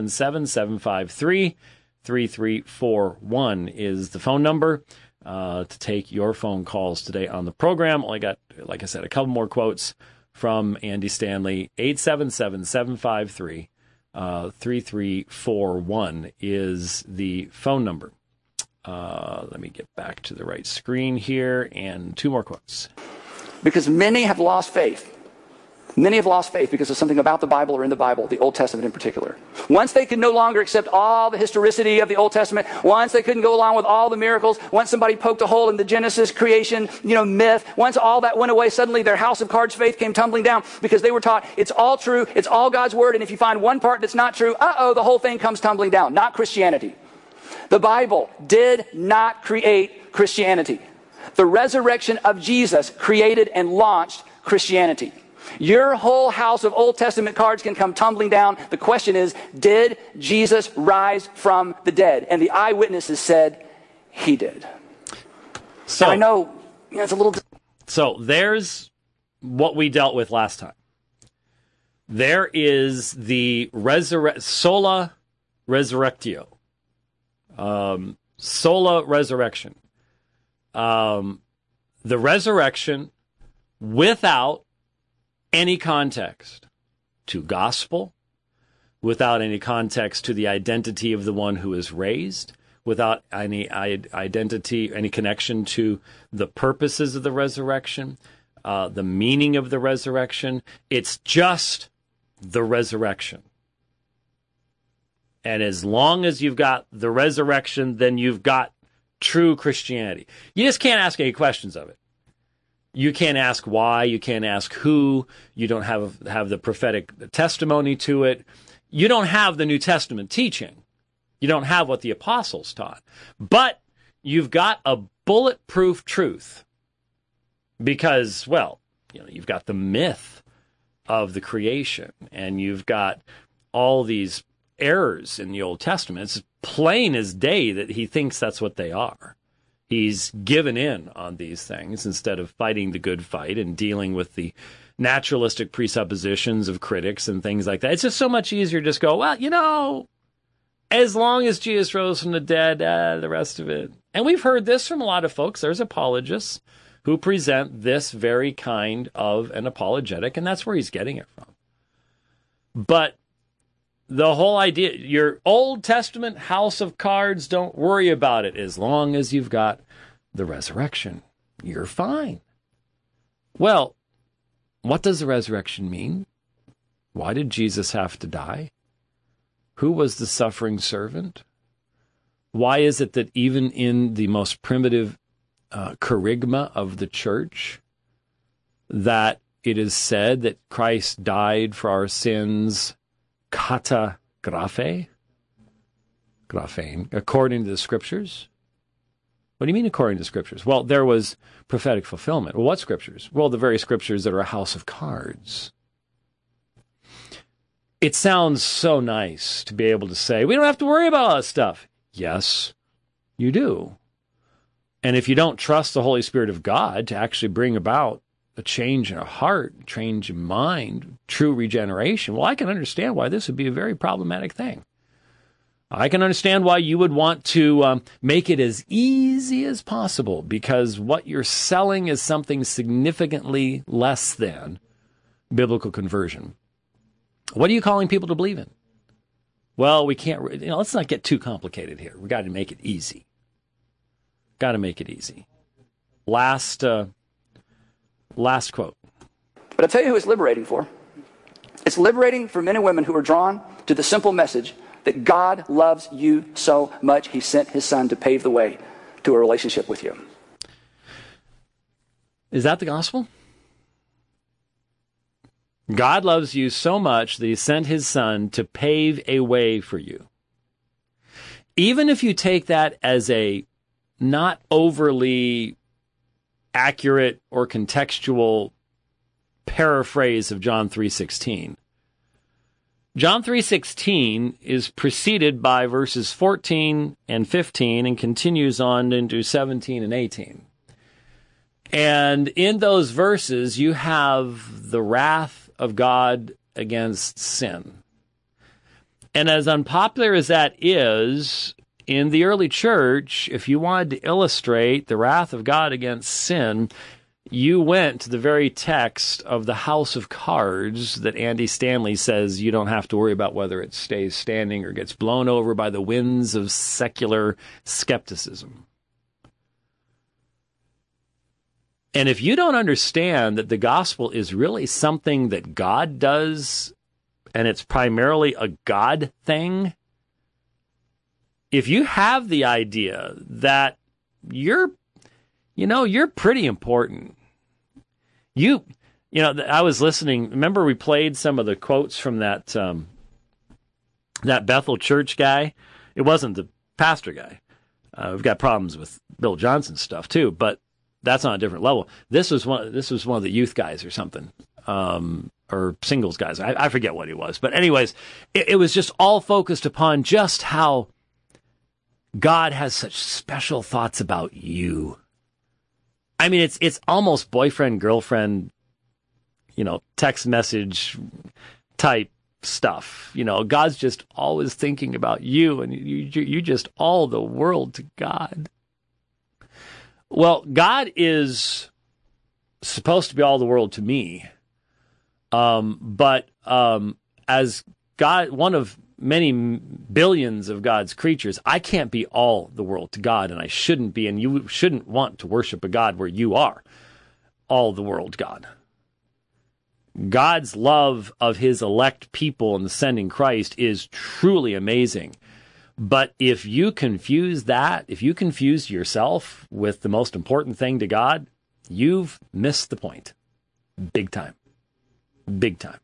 877-753-3341 is the phone number to take your phone calls today on the program. Only got, like I said, a couple more quotes from Andy Stanley. 877-753-3341. 3341 is the phone number. Let me get back to the right screen here, and two more quotes. Because many have lost faith. Many have lost faith because of something about the Bible or in the Bible, the Old Testament in particular. Once they could no longer accept all the historicity of the Old Testament, once they couldn't go along with all the miracles, once somebody poked a hole in the Genesis creation, myth, once all that went away, suddenly their house of cards faith came tumbling down because they were taught it's all true, it's all God's word, and if you find one part that's not true, the whole thing comes tumbling down. Not Christianity. The Bible did not create Christianity. The resurrection of Jesus created and launched Christianity. Your whole house of Old Testament cards can come tumbling down. The question is, did Jesus rise from the dead? And the eyewitnesses said he did. So and I know it's a little... So there's what we dealt with last time. There is the sola resurrectio. Sola resurrection. The resurrection without any context to gospel, without any context to the identity of the one who is raised, without any identity, any connection to the purposes of the resurrection, the meaning of the resurrection. It's just the resurrection. And as long as you've got the resurrection, then you've got true Christianity. You just can't ask any questions of it. You can't ask why. You can't ask who. You don't have the prophetic testimony to it. You don't have the New Testament teaching. You don't have what the apostles taught. But you've got a bulletproof truth because, you've got the myth of the creation, and you've got all these errors in the Old Testament. It's plain as day that he thinks that's what they are. He's given in on these things instead of fighting the good fight and dealing with the naturalistic presuppositions of critics and things like that. It's just so much easier to just go, as long as Jesus rose from the dead, the rest of it. And we've heard this from a lot of folks. There's apologists who present this very kind of an apologetic, and that's where he's getting it from. But the whole idea, your Old Testament house of cards, don't worry about it. As long as you've got the resurrection, you're fine. Well, what does the resurrection mean? Why did Jesus have to die? Who was the suffering servant? Why is it that even in the most primitive kerygma of the church, that it is said that Christ died for our sins kata graphe, according to the scriptures? What do you mean according to the scriptures? Well, there was prophetic fulfillment. Well, what scriptures? Well, the very scriptures that are a house of cards. It sounds so nice to be able to say, we don't have to worry about all that stuff. Yes, you do. And if you don't trust the Holy Spirit of God to actually bring about a change in a heart, change in mind, true regeneration, well, I can understand why this would be a very problematic thing. I can understand why you would want to make it as easy as possible, because what you're selling is something significantly less than biblical conversion. What are you calling people to believe in? Well, we can't, let's not get too complicated here. We got to make it easy. Got to make it easy. Last quote. But I'll tell you who it's liberating for. It's liberating for men and women who are drawn to the simple message that God loves you so much, he sent his son to pave the way to a relationship with you. Is that the gospel? God loves you so much that he sent his son to pave a way for you. Even if you take that as a not overly accurate or contextual paraphrase of John 3:16. John 3:16 is preceded by verses 14 and 15 and continues on into 17 and 18. And in those verses, you have the wrath of God against sin. And as unpopular as that is, in the early church, if you wanted to illustrate the wrath of God against sin, you went to the very text of the House of Cards that Andy Stanley says you don't have to worry about whether it stays standing or gets blown over by the winds of secular skepticism. And if you don't understand that the gospel is really something that God does, and it's primarily a God thing, if you have the idea that you're pretty important. I was listening. Remember we played some of the quotes from that Bethel Church guy? It wasn't the pastor guy. We've got problems with Bill Johnson stuff too, but that's on a different level. This was one of the youth guys or something, or singles guys. I forget what he was. But anyways, it was just all focused upon just how God has such special thoughts about you. I mean, it's almost boyfriend, girlfriend, text message type stuff. God's just always thinking about you, and you just all the world to God. Well, God is supposed to be all the world to me. But as God, one of many billions of God's creatures, I can't be all the world to God, and I shouldn't be, and you shouldn't want to worship a God where you are all the world God. God's love of his elect people and the sending Christ is truly amazing. But if you confuse that, if you confuse yourself with the most important thing to God, you've missed the point. Big time. Big time.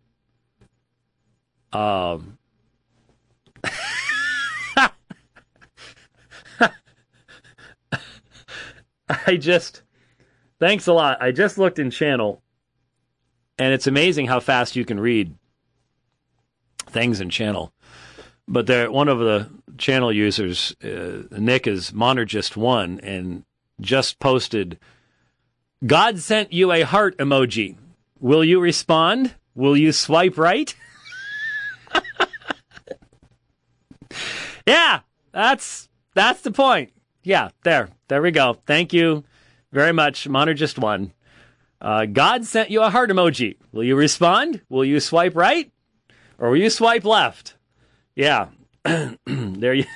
Thanks a lot. I just looked in channel, and it's amazing how fast you can read things in channel. But one of the channel users, Nick, is Monergist1, and just posted, God sent you a heart emoji. Will you respond? Will you swipe right? Yeah, that's the point. Yeah, there we go. Thank you very much, Monergist1. God sent you a heart emoji. Will you respond? Will you swipe right? Or will you swipe left? Yeah, there you.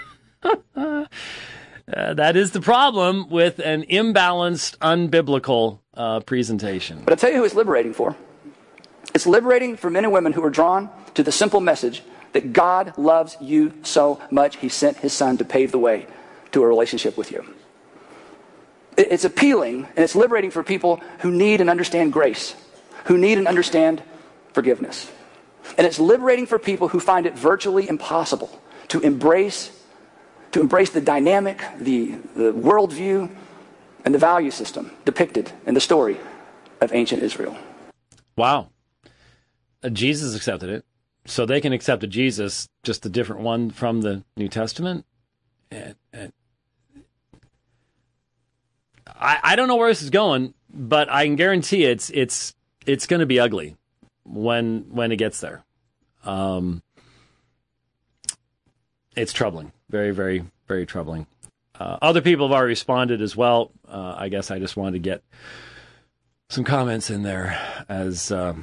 That is the problem with an imbalanced, unbiblical presentation. But I'll tell you who it's liberating for. It's liberating for men and women who are drawn to the simple message that God loves you so much, he sent his son to pave the way to a relationship with you. It's appealing, and it's liberating for people who need and understand grace, who need and understand forgiveness. And it's liberating for people who find it virtually impossible to embrace the dynamic, the worldview, and the value system depicted in the story of ancient Israel. Wow. Jesus accepted it. So they can accept a Jesus, just a different one from the New Testament. And I don't know where this is going, but I can guarantee it's going to be ugly when it gets there. It's troubling. Very, very, very troubling. Other people have already responded as well. I guess I just wanted to get some comments in there as well.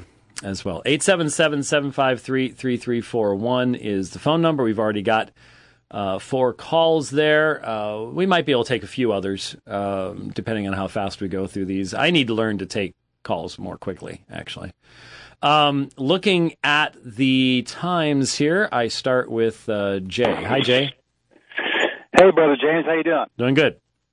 877-753-3341 is the phone number. We've already got 4 calls there. We might be able to take a few others, depending on how fast we go through these. I need to learn to take calls more quickly, actually. Looking at the times here, I start with Jay. Hi, Jay. Hey, Brother James. How you doing? Doing good.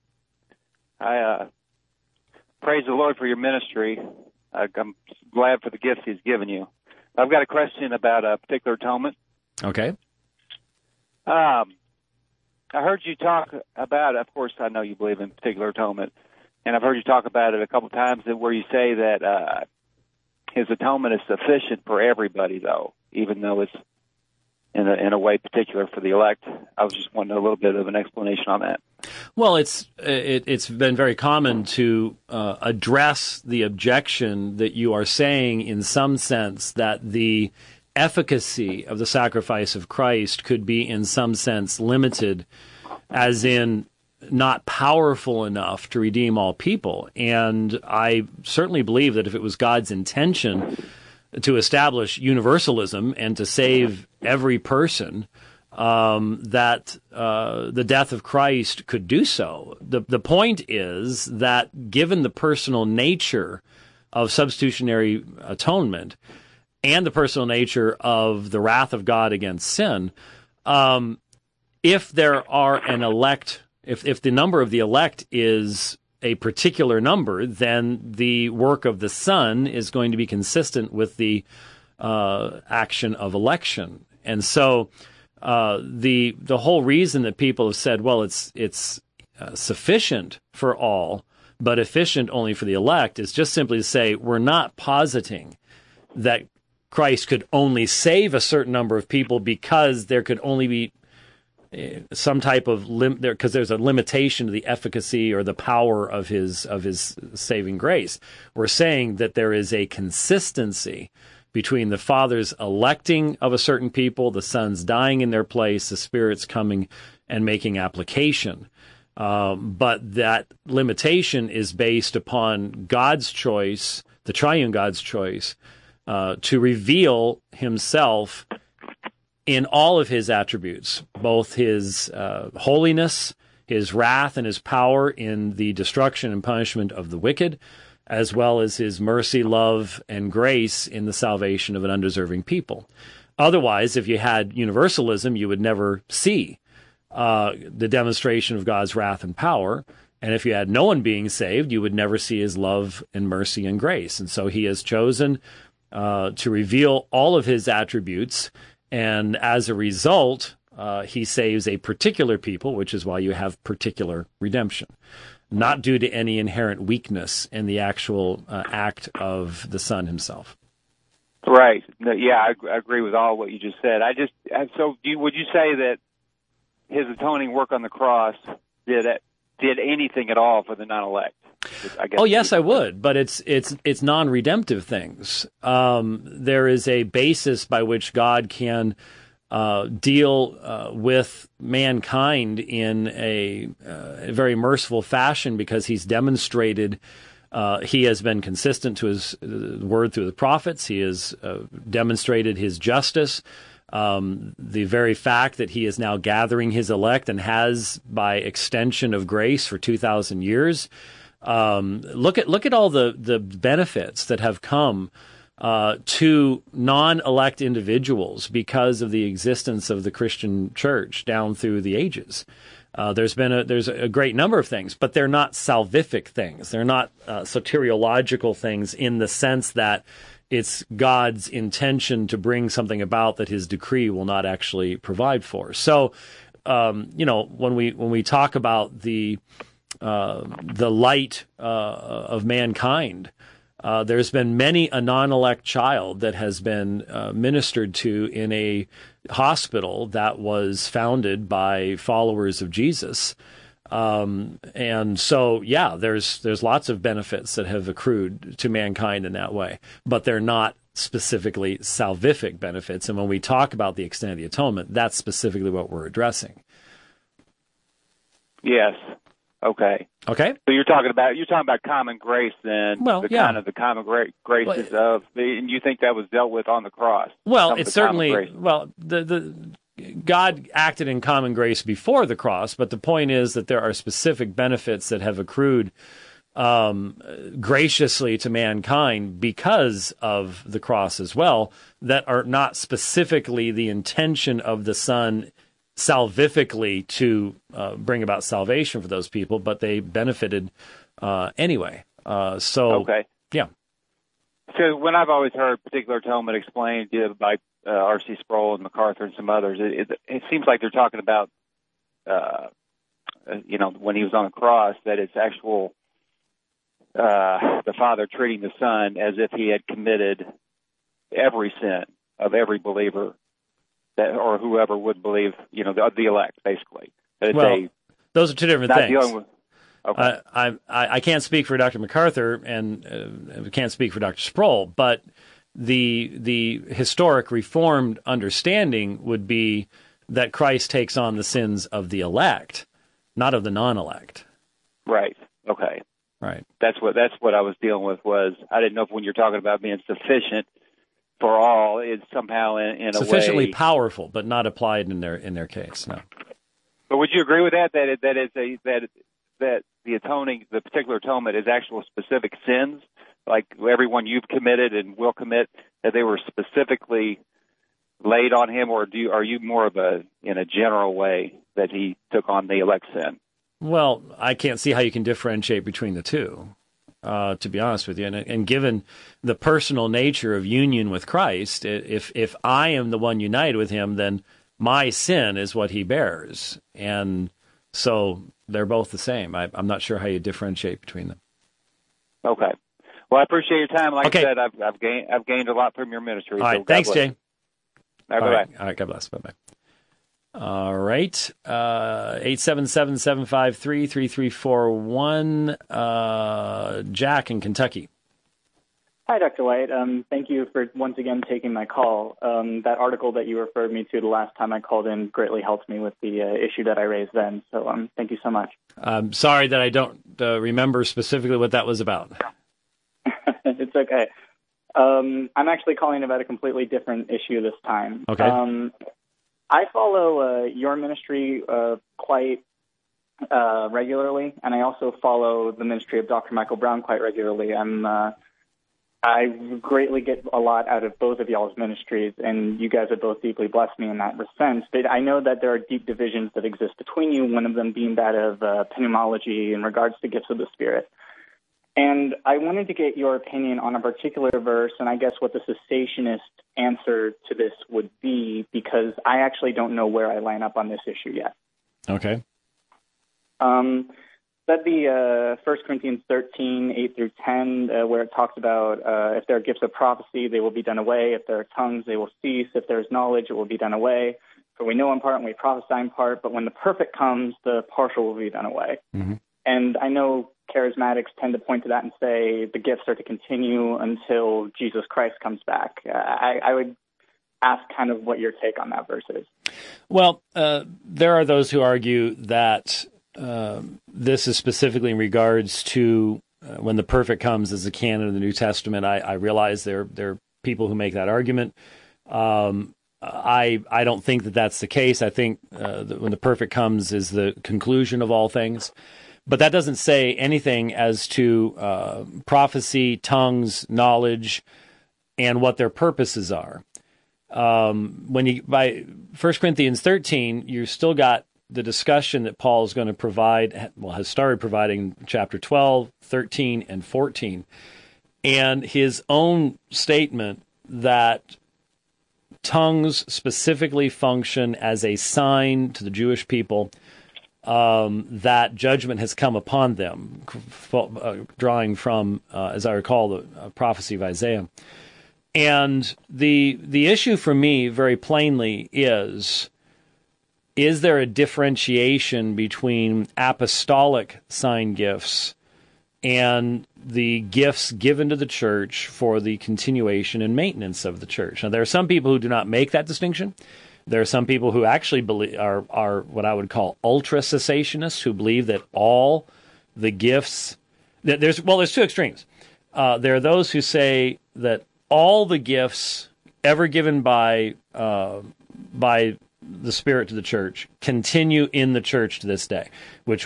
I praise the Lord for your ministry. I'm glad for the gifts he's given you. I've got a question about a particular atonement. Okay. I heard you talk about, of course, I know you believe in particular atonement, and I've heard you talk about it a couple times where you say that his atonement is sufficient for everybody, though, even though it's in a way particular for the elect. I was just wanting a little bit of an explanation on that. Well, it's been very common to address the objection that you are saying, in some sense, that the efficacy of the sacrifice of Christ could be, in some sense, limited, as in not powerful enough to redeem all people. And I certainly believe that if it was God's intention to establish universalism and to save every person, that the death of Christ could do so. The point is that given the personal nature of substitutionary atonement and the personal nature of the wrath of God against sin, if there are an elect, if the number of the elect is a particular number, then the work of the Son is going to be consistent with the action of election. And so the whole reason that people have said, well, it's sufficient for all, but efficient only for the elect, is just simply to say we're not positing that Christ could only save a certain number of people because there could only be some type of because there's a limitation to the efficacy or the power of his saving grace. We're saying that there is a consistency between the Father's electing of a certain people, the Son's dying in their place, the Spirit's coming and making application. But that limitation is based upon God's choice, the triune God's choice, to reveal himself in all of his attributes, both his holiness, his wrath, and his power in the destruction and punishment of the wicked, as well as his mercy, love, and grace in the salvation of an undeserving people. Otherwise, if you had universalism, you would never see the demonstration of God's wrath and power. And if you had no one being saved, you would never see his love and mercy and grace. And so he has chosen to reveal all of his attributes. And as a result, he saves a particular people, which is why you have particular redemption, not due to any inherent weakness in the actual act of the Son himself. Right. Yeah, I agree with all what you just said. Would you say that his atoning work on the cross did anything at all for the non-elect? Oh, yes, I would, but it's non-redemptive things. There is a basis by which God can deal with mankind in a very merciful fashion because he's demonstrated he has been consistent to his word through the prophets. He has demonstrated his justice. The very fact that he is now gathering his elect and has, by extension of grace for 2,000 years, look at all the benefits that have come to non-elect individuals because of the existence of the Christian church down through the ages. There's a great number of things, but they're not salvific things. They're not soteriological things in the sense that it's God's intention to bring something about that his decree will not actually provide for. So, when we talk about the light of mankind, there's been many a non-elect child that has been ministered to in a hospital that was founded by followers of Jesus. And so, yeah, there's lots of benefits that have accrued to mankind in that way, but they're not specifically salvific benefits. And when we talk about the extent of the atonement, that's specifically what we're addressing. Yes. Okay. Okay. So you're talking about common grace then. Well, yeah. Kind of the common graces and you think that was dealt with on the cross? Well, it's certainly, the God acted in common grace before the cross, but the point is that there are specific benefits that have accrued graciously to mankind because of the cross as well, that are not specifically the intention of the Son salvifically to bring about salvation for those people, but they benefited anyway. Okay. Yeah. So when I've always heard particular atonement explained by R.C. Sproul and MacArthur and some others, it seems like they're talking about, when he was on the cross, that it's actual the Father treating the Son as if he had committed every sin of every believer or whoever would believe, the elect, basically. Those are two different things. Okay. I can't speak for Dr. MacArthur and can't speak for Dr. Sproul, but the historic Reformed understanding would be that Christ takes on the sins of the elect, not of the non-elect. Right. Okay. Right. That's what I was dealing with. Was I didn't know if when you're talking about being sufficient for all, it's somehow in a way sufficiently powerful, but not applied in their case. No. But would you agree with that? That the particular atonement is actual specific sins, like everyone you've committed and will commit, that they were specifically laid on him, or are you more of in a general way that he took on the elect sin? Well, I can't see how you can differentiate between the two, to be honest with you. And given the personal nature of union with Christ, if I am the one united with him, then my sin is what he bears. And so they're both the same. I'm not sure how you differentiate between them. Okay. Well, I appreciate your time. Like I said, I've gained a lot from your ministry. All right. Thanks, Jay. All right. All right. God bless. Bye-bye. All right. 877-753-3341. Jack in Kentucky. Hi, Dr. White. Thank you for once again taking my call. That article that you referred me to the last time I called in greatly helped me with the issue that I raised then. So thank you so much. I'm sorry that I don't remember specifically what that was about. It's okay. I'm actually calling about a completely different issue this time. Okay. I follow your ministry quite regularly, and I also follow the ministry of Dr. Michael Brown quite regularly. I greatly get a lot out of both of y'all's ministries, and you guys have both deeply blessed me in that sense. But I know that there are deep divisions that exist between you, one of them being that of pneumology in regards to gifts of the Spirit. And I wanted to get your opinion on a particular verse, and I guess what the cessationist answer to this would be, because I actually don't know where I line up on this issue yet. Okay. That'd be 1 Corinthians 13, 8 through 10, where it talks about if there are gifts of prophecy, they will be done away. If there are tongues, they will cease. If there is knowledge, it will be done away. For we know in part and we prophesy in part, but when the perfect comes, the partial will be done away. Mm-hmm. And I know charismatics tend to point to that and say the gifts are to continue until Jesus Christ comes back. I would ask kind of what your take on that verse is. Well, there are those who argue that this is specifically in regards to when the perfect comes as the canon of the New Testament. I realize there are people who make that argument. I don't think that that's the case. I think that when the perfect comes is the conclusion of all things. But that doesn't say anything as to prophecy, tongues, knowledge, and what their purposes are. When you by 1 Corinthians 13, you still got the discussion that Paul is going to provide, has started providing in chapter 12, 13, and 14, and his own statement that tongues specifically function as a sign to the Jewish people that judgment has come upon them, drawing from, as I recall, the prophecy of Isaiah. And the issue for me, very plainly, is there a differentiation between apostolic sign gifts and the gifts given to the church for the continuation and maintenance of the church? Now, there are some people who do not make that distinction. There are some people who actually believe are what I would call ultra cessationists, who believe that all the gifts there's two extremes. There are those who say that all the gifts ever given by the Spirit to the church continue in the church to this day, which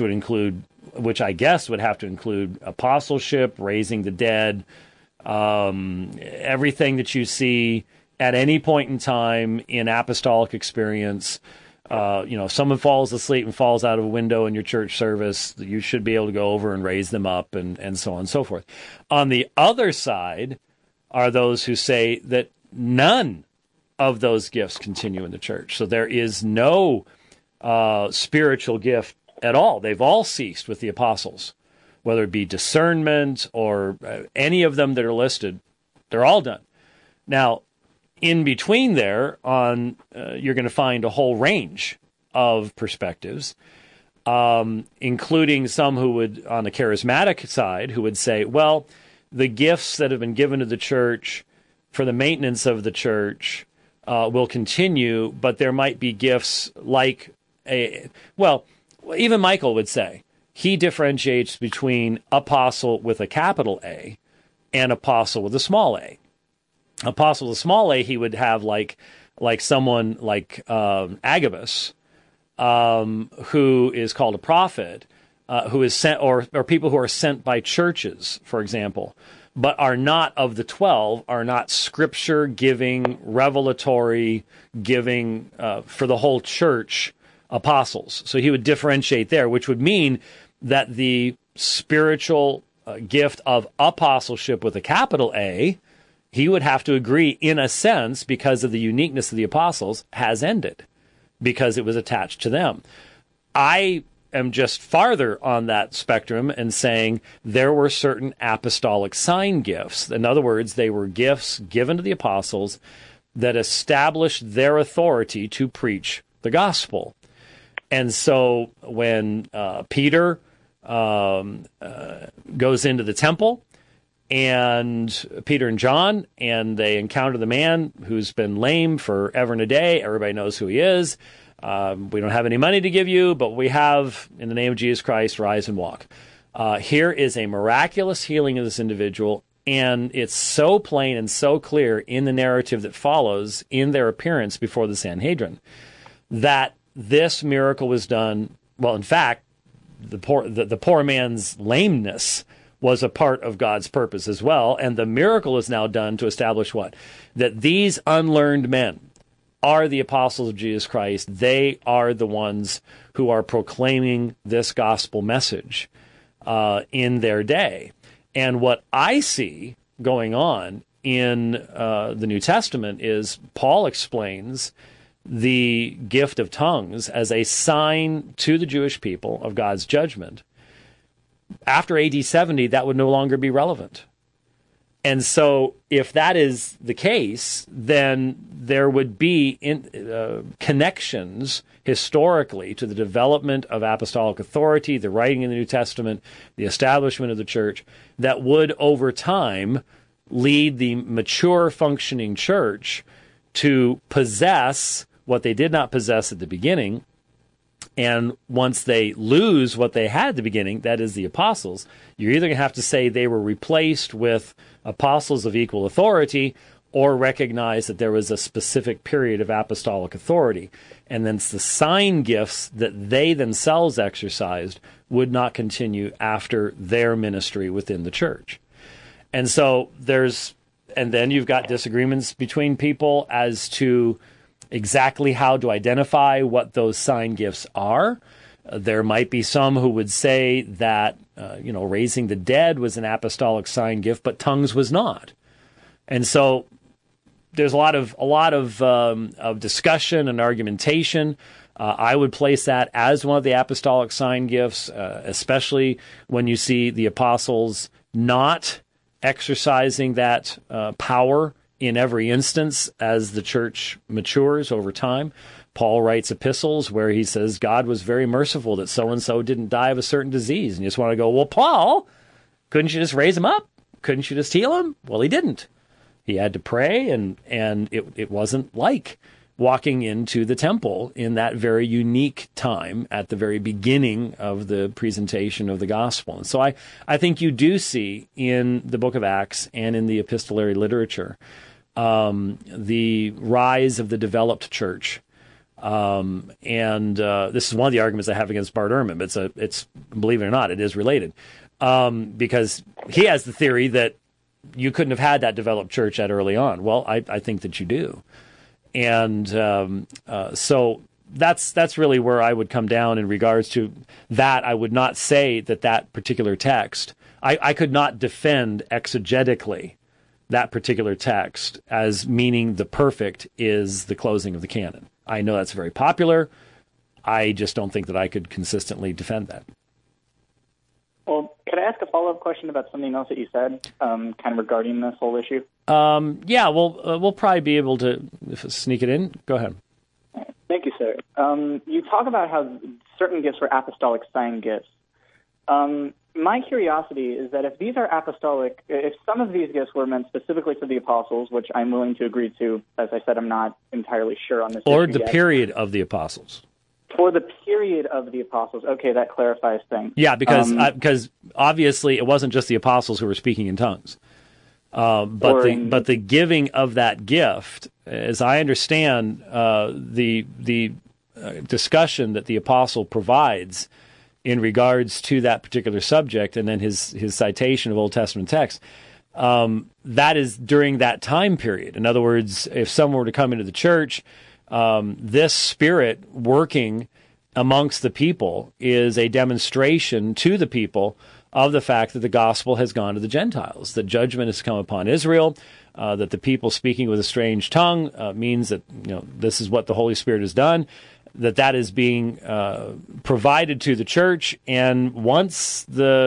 I guess would have to include apostleship, raising the dead, everything that you see at any point in time in apostolic experience. If someone falls asleep and falls out of a window in your church service, you should be able to go over and raise them up, and so on and so forth. On the other side are those who say that none of those gifts continue in the church. So there is no spiritual gift at all. They've all ceased with the apostles, whether it be discernment or any of them that are listed. They're all done. Now, in between there, you're going to find a whole range of perspectives, including some who would, on the charismatic side, who would say, well, the gifts that have been given to the church for the maintenance of the church will continue, but there might be gifts like even Michael would say, he differentiates between apostle with a capital A and apostle with a small a. Apostle with a small a, he would have like someone like Agabus, who is called a prophet, who is sent, or people who are sent by churches, for example, but are not of the 12, are not scripture giving, revelatory giving for the whole church apostles. So he would differentiate there, which would mean that the spiritual gift of apostleship with a capital A, he would have to agree, in a sense, because of the uniqueness of the apostles, has ended, because it was attached to them. I am just farther on that spectrum and saying there were certain apostolic sign gifts. In other words, they were gifts given to the apostles that established their authority to preach the gospel. And so when Peter goes into the temple, and Peter and John, and they encounter the man who's been lame forever and a day. Everybody knows who he is. We don't have any money to give you, but we have, in the name of Jesus Christ, rise and walk. Here is a miraculous healing of this individual, and it's so plain and so clear in the narrative that follows in their appearance before the Sanhedrin that this miracle was done. Well, in fact, the poor man's lameness was a part of God's purpose as well. And the miracle is now done to establish what? That these unlearned men are the apostles of Jesus Christ. They are the ones who are proclaiming this gospel message in their day. And what I see going on in the New Testament is Paul explains the gift of tongues as a sign to the Jewish people of God's judgment. After AD 70, that would no longer be relevant. And so if that is the case, then there would be connections historically to the development of apostolic authority, the writing in the New Testament, the establishment of the church, that would over time lead the mature functioning church to possess what they did not possess at the beginning. And once they lose what they had at the beginning, that is the apostles, you're either going to have to say they were replaced with apostles of equal authority, or recognize that there was a specific period of apostolic authority. And then the sign gifts that they themselves exercised would not continue after their ministry within the church. And so then you've got disagreements between people as to exactly how to identify what those sign gifts are. There might be some who would say that, raising the dead was an apostolic sign gift, but tongues was not. And so there's a lot of discussion and argumentation. I would place that as one of the apostolic sign gifts, especially when you see the apostles not exercising that power in every instance as the church matures over time. Paul writes epistles where he says God was very merciful that so-and-so didn't die of a certain disease. And you just want to go, well, Paul, couldn't you just raise him up? Couldn't you just heal him? Well, he didn't. He had to pray, and it wasn't like walking into the temple in that very unique time at the very beginning of the presentation of the gospel. And so I think you do see in the book of Acts and in the epistolary literature the rise of the developed church. This is one of the arguments I have against Bart Ehrman, but it's believe it or not, it is related. Because he has the theory that you couldn't have had that developed church that early on. Well, I think that you do. And so that's really where I would come down in regards to that. I would not say that particular text, I could not defend exegetically that particular text as meaning the perfect is the closing of the canon. I know that's very popular. I just don't think that I could consistently defend that. Well, could I ask a follow-up question about something else that you said, kind of regarding this whole issue? Yeah, we'll probably be able to sneak it in. Go ahead. Thank you, sir. You talk about how certain gifts were apostolic sign gifts. My curiosity is that if these are apostolic, if some of these gifts were meant specifically for the apostles, which I'm willing to agree to, as I said, I'm not entirely sure on this. Or the period of the apostles. For the period of the apostles, okay, that clarifies things. Yeah, because obviously it wasn't just the apostles who were speaking in tongues, but the giving of that gift, as I understand the discussion that the apostle provides in regards to that particular subject, and then his citation of Old Testament texts, that is during that time period. In other words, if someone were to come into the church, this Spirit working amongst the people is a demonstration to the people of the fact that the gospel has gone to the Gentiles, that judgment has come upon Israel, that the people speaking with a strange tongue means that this is what the Holy Spirit has done, that is being provided to the church. And once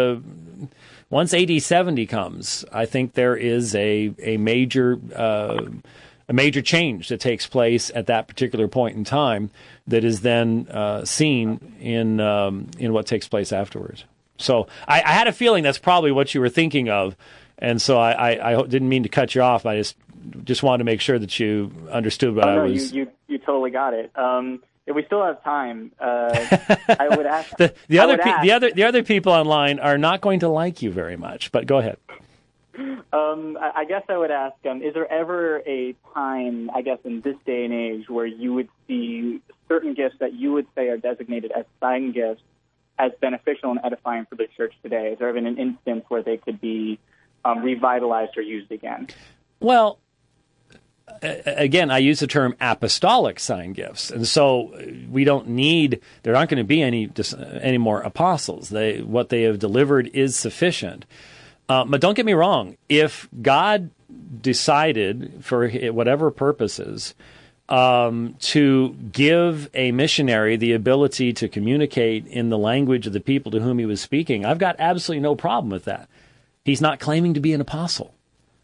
AD 70 comes, I think there is a major change that takes place at that particular point in time that is then seen in what takes place afterwards. So I had a feeling that's probably what you were thinking of, and so I didn't mean to cut you off. I just wanted to make sure that you understood what I was. You totally got it. If we still have time, I would ask the other people online are not going to like you very much, but go ahead. I guess I would ask, is there ever a time, I guess, in this day and age where you would see certain gifts that you would say are designated as sign gifts as beneficial and edifying for the church today? Has there been an instance where they could be revitalized or used again? Well, again, I use the term apostolic sign gifts, and so we don't need. There aren't going to be any more apostles. What they have delivered is sufficient. But don't get me wrong. If God decided, for whatever purposes, to give a missionary the ability to communicate in the language of the people to whom he was speaking, I've got absolutely no problem with that. He's not claiming to be an apostle.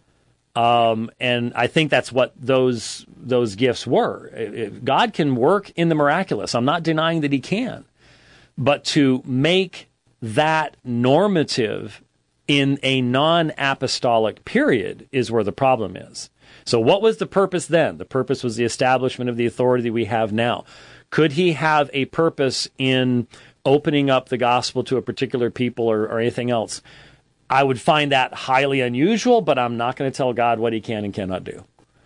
And I think that's what those gifts were. God can work in the miraculous. I'm not denying that he can. But to make that normative in a non-apostolic period is where the problem is. So what was the purpose then? The purpose was the establishment of the authority that we have now. Could he have a purpose in opening up the gospel to a particular people or anything else? I would find that highly unusual, but I'm not going to tell God what he can and cannot do.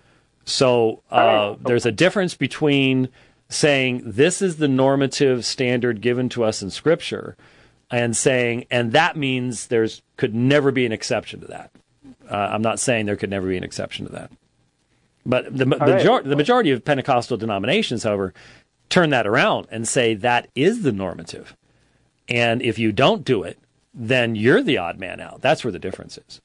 So there's a difference between saying this is the normative standard given to us in Scripture and saying, and that means could never be an exception to that. I'm not saying there could never be an exception to that. But the majority of Pentecostal denominations, however, turn that around and say that is the normative. And if you don't do it, then you're the odd man out. That's where the difference is.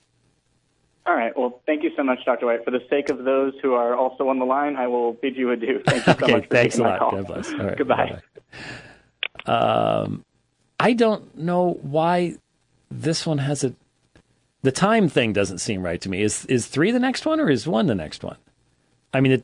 All right. Well, thank you so much, Dr. White. For the sake of those who are also on the line, I will bid you adieu. Thank you so much for thanks taking a my lot. call. God bless. All right, Goodbye. I don't know why this one has the time thing doesn't seem right to me. Is 3 the next one or is 1 the next one? I mean,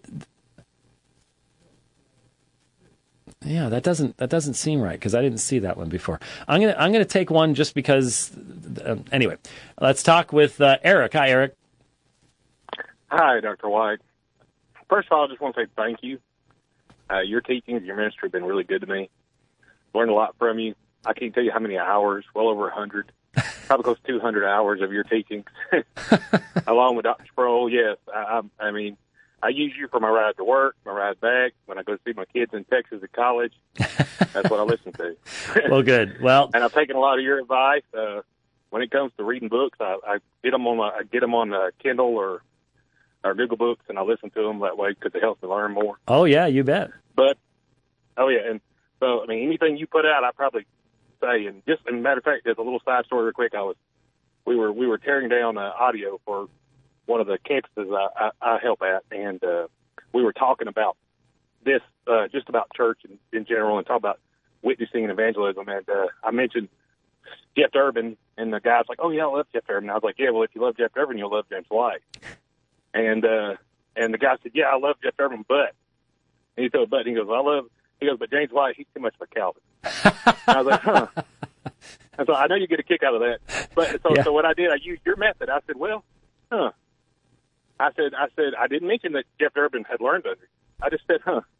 that doesn't seem right because I didn't see that one before. I'm gonna take one just because. Anyway, let's talk with Eric. Hi, Eric. Hi, Dr. White. First of all, I just want to say thank you. Your teachings, your ministry have been really good to me. Learned a lot from you. I can't tell you how many hours, well over 100, probably close to 200 hours of your teachings, along with Dr. Sproul. Yes, I mean, I use you for my ride to work, my ride back, when I go see my kids in Texas at college. That's what I listen to. Well, good. Well, and I've taken a lot of your advice. When it comes to reading books, I get them on Kindle or Google Books, and I listen to them that way because it helps me learn more. Oh, yeah, you bet. And so, I mean, anything you put out, I probably say, and just, as a matter of fact, there's a little side story real quick. We were tearing down audio for one of the campuses I help at, and we were talking about this, just about church in general, and talk about witnessing and evangelism. And I mentioned Jeff Durbin, and the guy's like, "Oh yeah, I love Jeff Durbin." I was like, "Yeah, well, if you love Jeff Durbin, you'll love James White." And the guy said, "Yeah, I love Jeff Durbin, but," and he said, "But," and he goes, "But James White, he's too much of a Calvin." I was like, "Huh." And so I know you get a kick out of that. But so what I did, I used your method. I said, "Well, huh." I said, I didn't mention that Jeff Durbin had learned under you. I just said, "Huh."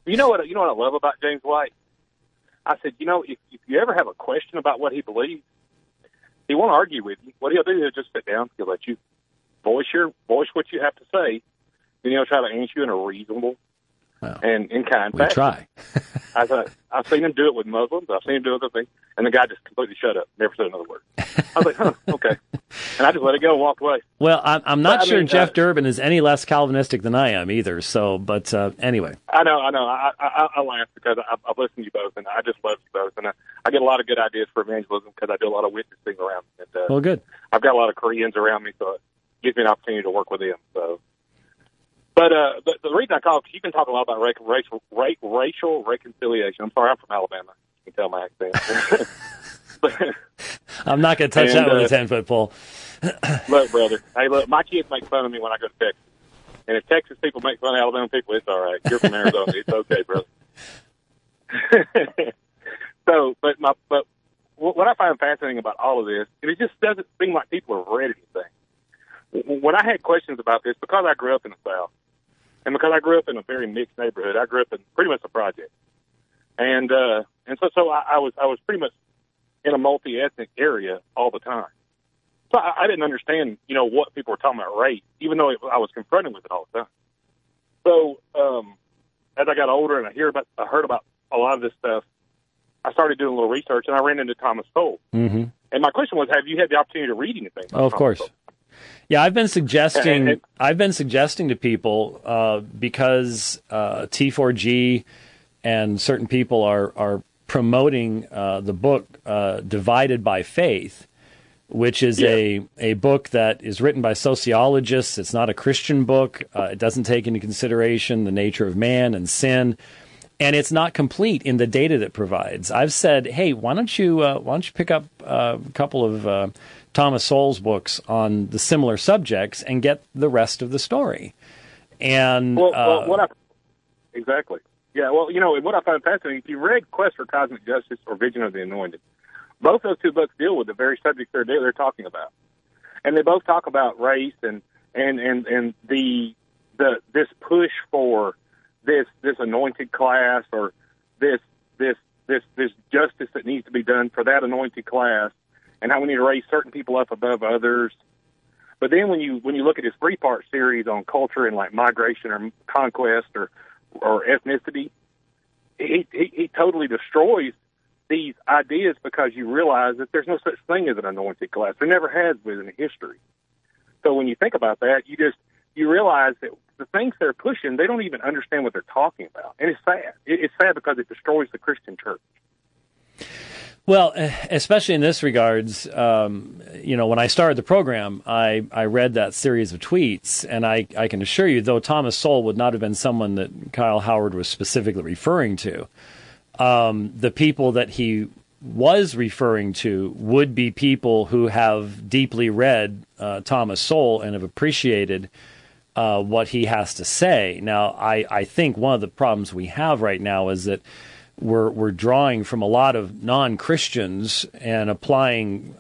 You know what I love about James White? I said, if you ever have a question about what he believes, he won't argue with you. What he'll do is just sit down. He'll let you voice what you have to say. Then he'll try to answer you in a reasonable and kind fashion. We try. I've seen him do it with Muslims. I've seen him do other things, and the guy just completely shut up, never said another word. I was like, huh, okay. And I just let it go and walked away. Well, I'm not sure Jeff Durbin is any less Calvinistic than I am either. So, but anyway. I know. I laugh because I've listened to you both, and I just love you both. And I get a lot of good ideas for evangelism because I do a lot of witnessing around me. And, well, good. I've got a lot of Koreans around me, so it gives me an opportunity to work with them. So. But the reason I call it, you can talk a lot about racial reconciliation. I'm sorry, I'm from Alabama. You can tell my accent. I'm not going to touch that with a 10-foot pole. Look, brother. Hey, look, my kids make fun of me when I go to Texas. And if Texas people make fun of Alabama people, it's all right. You're from Arizona. It's okay, brother. But what I find fascinating about all of this, it just doesn't seem like people have read anything. When I had questions about this, because I grew up in the South, and because I grew up in a very mixed neighborhood, I grew up in pretty much a project, and so I was pretty much in a multi-ethnic area all the time. So I didn't understand, what people were talking about race, even though I was confronted with it all the time. So as I got older and I heard about a lot of this stuff, I started doing a little research, and I ran into Thomas Sowell. Mm-hmm. And my question was, have you had the opportunity to read anything? Oh, of course. Yeah, I've been suggesting to people because T4G and certain people are promoting the book Divided by Faith, which is a book that is written by sociologists. It's not a Christian book. It doesn't take into consideration the nature of man and sin, and it's not complete in the data that it provides. I've said, hey, why don't you pick up a couple of Thomas Sowell's books on the similar subjects and get the rest of the story. And exactly. Yeah, well, what I find fascinating, if you read Quest for Cosmic Justice or Vision of the Anointed, both those two books deal with the very subject they're talking about. And they both talk about race and this push for this anointed class or this justice that needs to be done for that anointed class, and how we need to raise certain people up above others. But then when you look at his 3-part series on culture and like migration or conquest or ethnicity, he totally destroys these ideas because you realize that there's no such thing as an anointed class. There never has been in history. So when you think about that, you realize that the things they're pushing, they don't even understand what they're talking about. And it's sad. It's sad because it destroys the Christian church. Well, especially in this regards, when I started the program, I read that series of tweets, and I can assure you, though Thomas Sowell would not have been someone that Kyle Howard was specifically referring to, the people that he was referring to would be people who have deeply read Thomas Sowell and have appreciated what he has to say. Now, I think one of the problems we have right now is that we're drawing from a lot of non-Christians and applying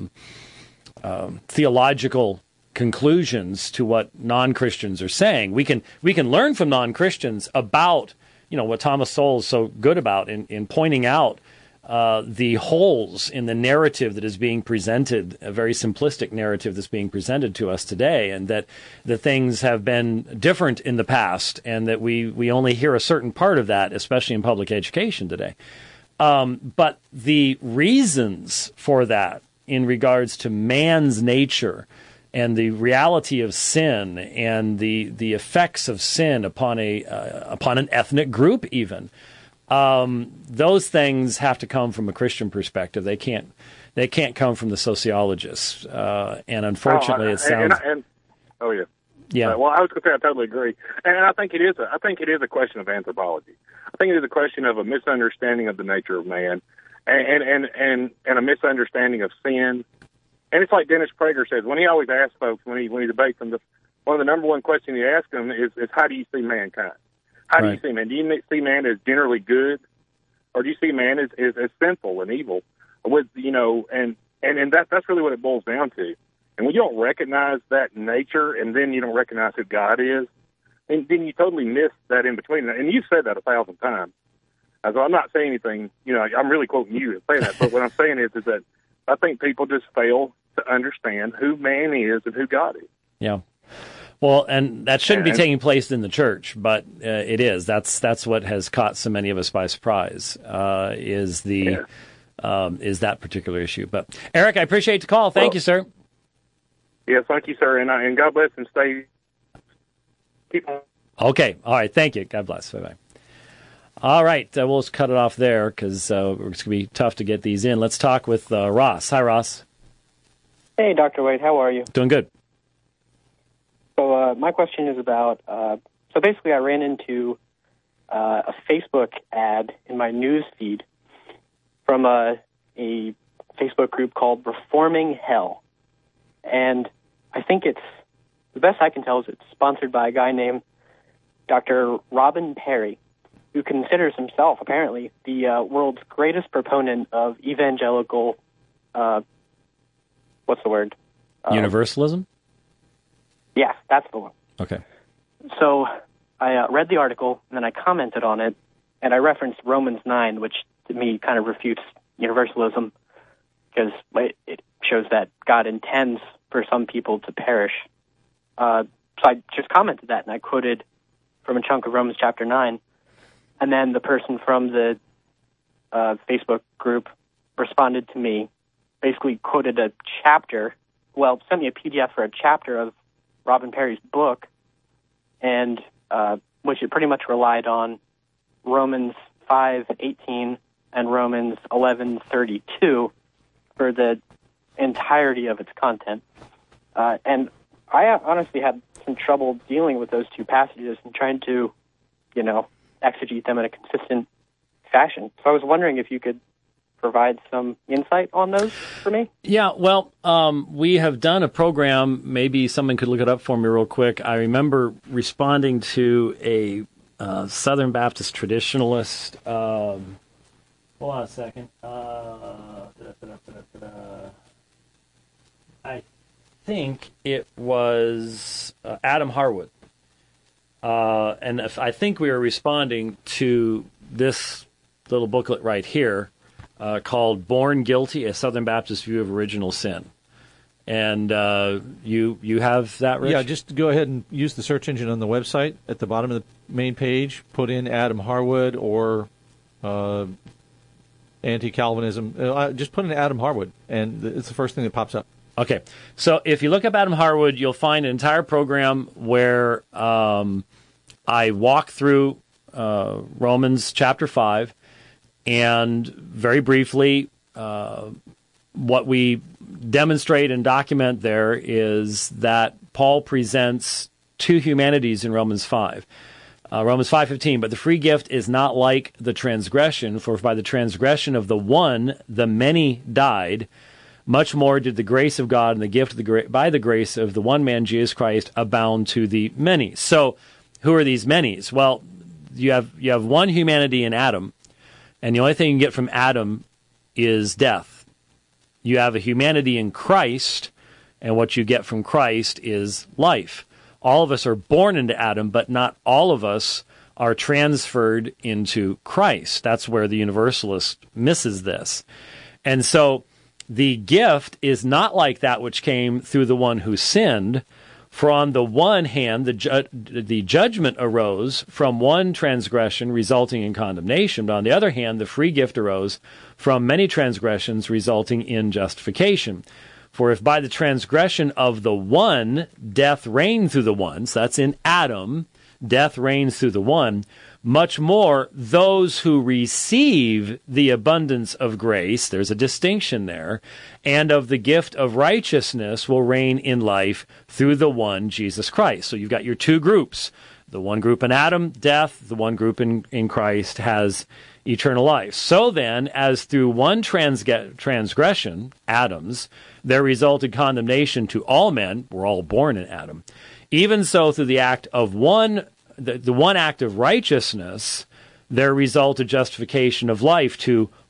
theological conclusions to what non-Christians are saying. We can learn from non-Christians about what Thomas Sowell is so good about in pointing out the holes in the narrative that is being presented, a very simplistic narrative that's being presented to us today, and that the things have been different in the past, and that we only hear a certain part of that, especially in public education today. But the reasons for that in regards to man's nature and the reality of sin and the effects of sin upon an ethnic group even, those things have to come from a Christian perspective. They can't come from the sociologists. And unfortunately, it sounds. Yeah. Well, I was going to say I totally agree, and I think it is a question of anthropology. I think it is a question of a misunderstanding of the nature of man, and a misunderstanding of sin. And it's like Dennis Prager says when he always asks folks when he debates them, one of the number one questions he asks them is how do you see mankind? How do you see man? Do you see man as generally good, or do you see man as sinful and evil? And that's really what it boils down to. And when you don't recognize that nature, and then you don't recognize who God is, and then you totally miss that in between. And you've said that 1,000 times. So I'm not saying anything, I'm really quoting you and saying that, but what I'm saying is that I think people just fail to understand who man is and who God is. Yeah. Well, and that shouldn't be taking place in the church, but it is. That's what has caught so many of us by surprise, is that particular issue. But Eric, I appreciate the call. Thank you, sir. Yes, thank you, sir, and God bless and keep on. Okay. All right. Thank you. God bless. Bye-bye. All right. We'll just cut it off there because it's going to be tough to get these in. Let's talk with Ross. Hi, Ross. Hey, Dr. Wade. How are you? Doing good. So my question is about, so basically I ran into a Facebook ad in my news feed from a Facebook group called Reforming Hell. And I think it's, the best I can tell is it's sponsored by a guy named Dr. Robin Perry, who considers himself, apparently, the world's greatest proponent of evangelical, what's the word? Universalism? Yeah, that's the one. Okay. So I read the article, and then I commented on it, and I referenced Romans 9, which to me kind of refutes universalism, because it shows that God intends for some people to perish. So I just commented that, and I quoted from a chunk of Romans chapter 9. And then the person from the Facebook group responded to me, basically quoted a chapter, sent me a PDF for a chapter of Robin Perry's book, and which it pretty much relied on Romans 5:18 and Romans 11:32 for the entirety of its content. And I honestly had some trouble dealing with those two passages and trying to, exegete them in a consistent fashion. So I was wondering if you could provide some insight on those for me. Yeah, well, we have done a program. Maybe someone could look it up for me real quick. I remember responding to a Southern Baptist traditionalist. Hold on a second. I think it was Adam Harwood. And I think we were responding to this little booklet right here called Born Guilty, A Southern Baptist View of Original Sin. And you have that, Rich? Yeah, just go ahead and use the search engine on the website. At the bottom of the main page, put in Adam Harwood or anti-Calvinism. Just put in Adam Harwood, and it's the first thing that pops up. Okay, so if you look up Adam Harwood, you'll find an entire program where I walk through Romans chapter 5, and very briefly, what we demonstrate and document there is that Paul presents two humanities in Romans 5. Romans 5:15, but the free gift is not like the transgression, for by the transgression of the one, the many died. Much more did the grace of God and the gift of by the grace of the one man, Jesus Christ, abound to the many. So, who are these manys? Well, you have one humanity in Adam, and the only thing you can get from Adam is death. You have a humanity in Christ, and what you get from Christ is life. All of us are born into Adam, but not all of us are transferred into Christ. That's where the universalist misses this. And so, the gift is not like that which came through the one who sinned. For on the one hand, the judgment arose from one transgression resulting in condemnation, but on the other hand, the free gift arose from many transgressions resulting in justification. For if by the transgression of the one, death reigned through the one, so that's in Adam, death reigns through the one, much more those who receive the abundance of grace, there's a distinction there, and of the gift of righteousness will reign in life through the one, Jesus Christ. So you've got your two groups. The one group in Adam, death. The one group in Christ has eternal life. So then, as through one transgression, Adam's, there resulted condemnation to all men, we're all born in Adam, even so through the act of one, the one act of righteousness, there resulted justification of life to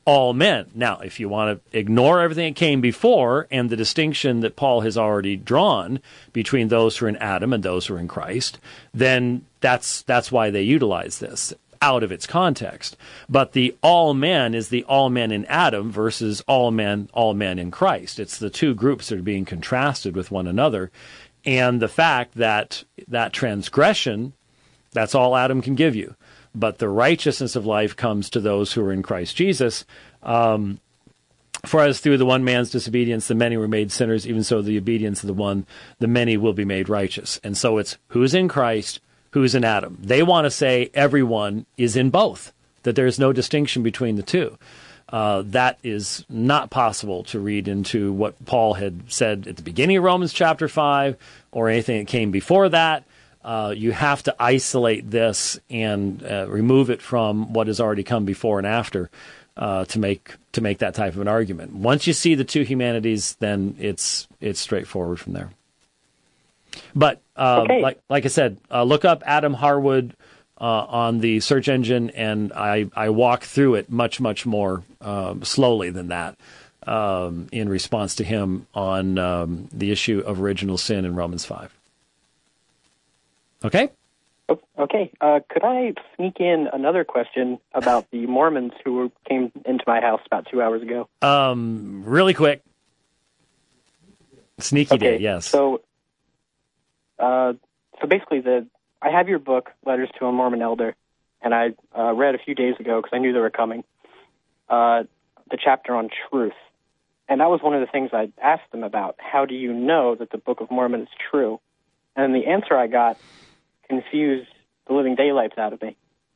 all men. Now, if you want to ignore everything that came before and the distinction that Paul has already drawn between those who are in Adam and those who are in Christ, then that's why they utilize this out of its context. But the all men is the all men in Adam versus all men in Christ. It's the two groups that are being contrasted with one another. And the fact that that transgression, that's all Adam can give you. But the righteousness of life comes to those who are in Christ Jesus. For as through the one man's disobedience, the many were made sinners, even so the obedience of the one, the many will be made righteous. And so it's who's in Christ, who's in Adam. They want to say everyone is in both, that there's no distinction between the two. That is not possible to read into what Paul had said at the beginning of Romans chapter 5 or anything that came before that. You have to isolate this and remove it from what has already come before and after to make that type of an argument. Once you see the two humanities, then it's straightforward from there. But like I said, look up Adam Harwood on the search engine, and I walk through it much more slowly than that in response to him on the issue of original sin in Romans 5. Okay? Okay. Could I sneak in another question about the Mormons who came into my house about 2 hours ago? Really quick. Sneaky day, yes. So basically, I have your book, Letters to a Mormon Elder, and I read a few days ago because I knew they were coming, the chapter on truth. And that was one of the things I asked them about. How do you know that the Book of Mormon is true? And the answer I got confused the living daylights out of me.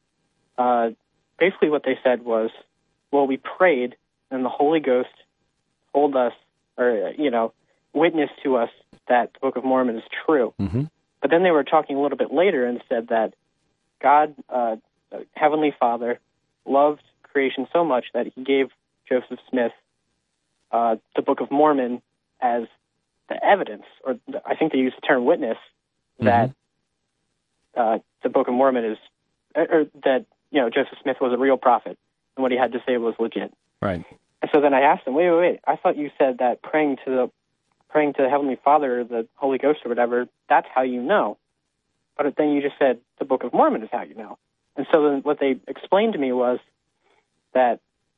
Basically what they said was, well, we prayed, and the Holy Ghost told us, or, witnessed to us that the Book of Mormon is true. Mm-hmm. But then they were talking a little bit later and said that God, Heavenly Father, loved creation so much that he gave Joseph Smith the Book of Mormon as the evidence, or I think they used the term witness, that the Book of Mormon is, or that, Joseph Smith was a real prophet and what he had to say was legit. Right. And so then I asked him, wait, I thought you said that praying to the Heavenly Father or the Holy Ghost or whatever, that's how you know. But then you just said the Book of Mormon is how you know. And so then what they explained to me was that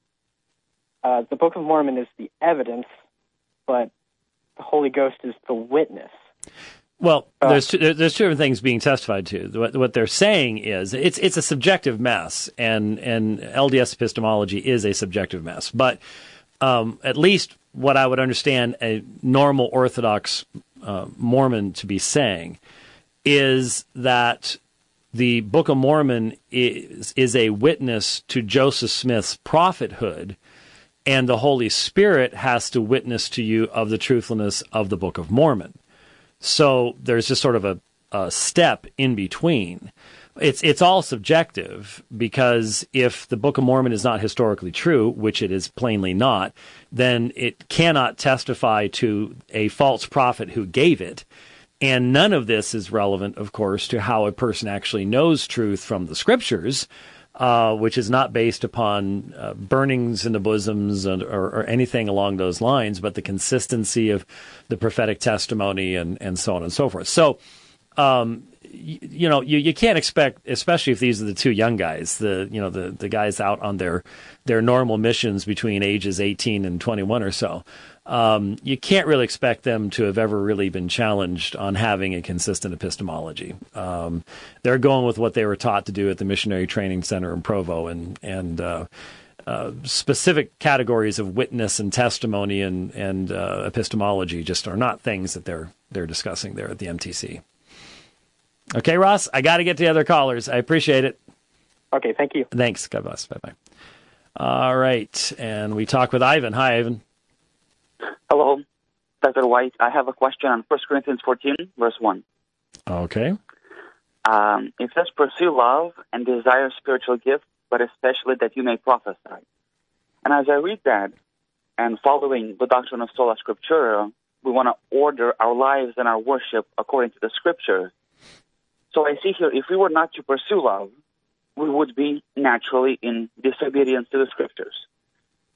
the Book of Mormon is the evidence, but the Holy Ghost is the witness. Well, there's two different things being testified to. What they're saying is it's a subjective mess, and LDS epistemology is a subjective mess. But at least what I would understand a normal Orthodox Mormon to be saying is that the Book of Mormon is a witness to Joseph Smith's prophethood, and the Holy Spirit has to witness to you of the truthfulness of the Book of Mormon. So there's just sort of a step in between. It's all subjective, because if the Book of Mormon is not historically true, which it is plainly not, then it cannot testify to a false prophet who gave it. And none of this is relevant, of course, to how a person actually knows truth from the Scriptures, which is not based upon burnings in the bosoms or anything along those lines, but the consistency of the prophetic testimony and so on and so forth. So, you can't expect, especially if these are the two young guys, the guys out on their normal missions between ages 18 and 21 or so. You can't really expect them to have ever really been challenged on having a consistent epistemology. They're going with what they were taught to do at the Missionary Training Center in Provo, and specific categories of witness and testimony and epistemology just are not things that they're discussing there at the MTC. Okay, Ross, I got to get to the other callers. I appreciate it. Okay, thank you. Thanks. God bless. Bye-bye. All right, and we talk with Ivan. Hi, Ivan. Hello, Dr. White. I have a question on 1 Corinthians 14, verse 1. Okay. It says, pursue love and desire spiritual gifts, but especially that you may prophesy. And as I read that, and following the doctrine of sola scriptura, we want to order our lives and our worship according to the Scriptures. So I see here, if we were not to pursue love, we would be naturally in disobedience to the Scriptures.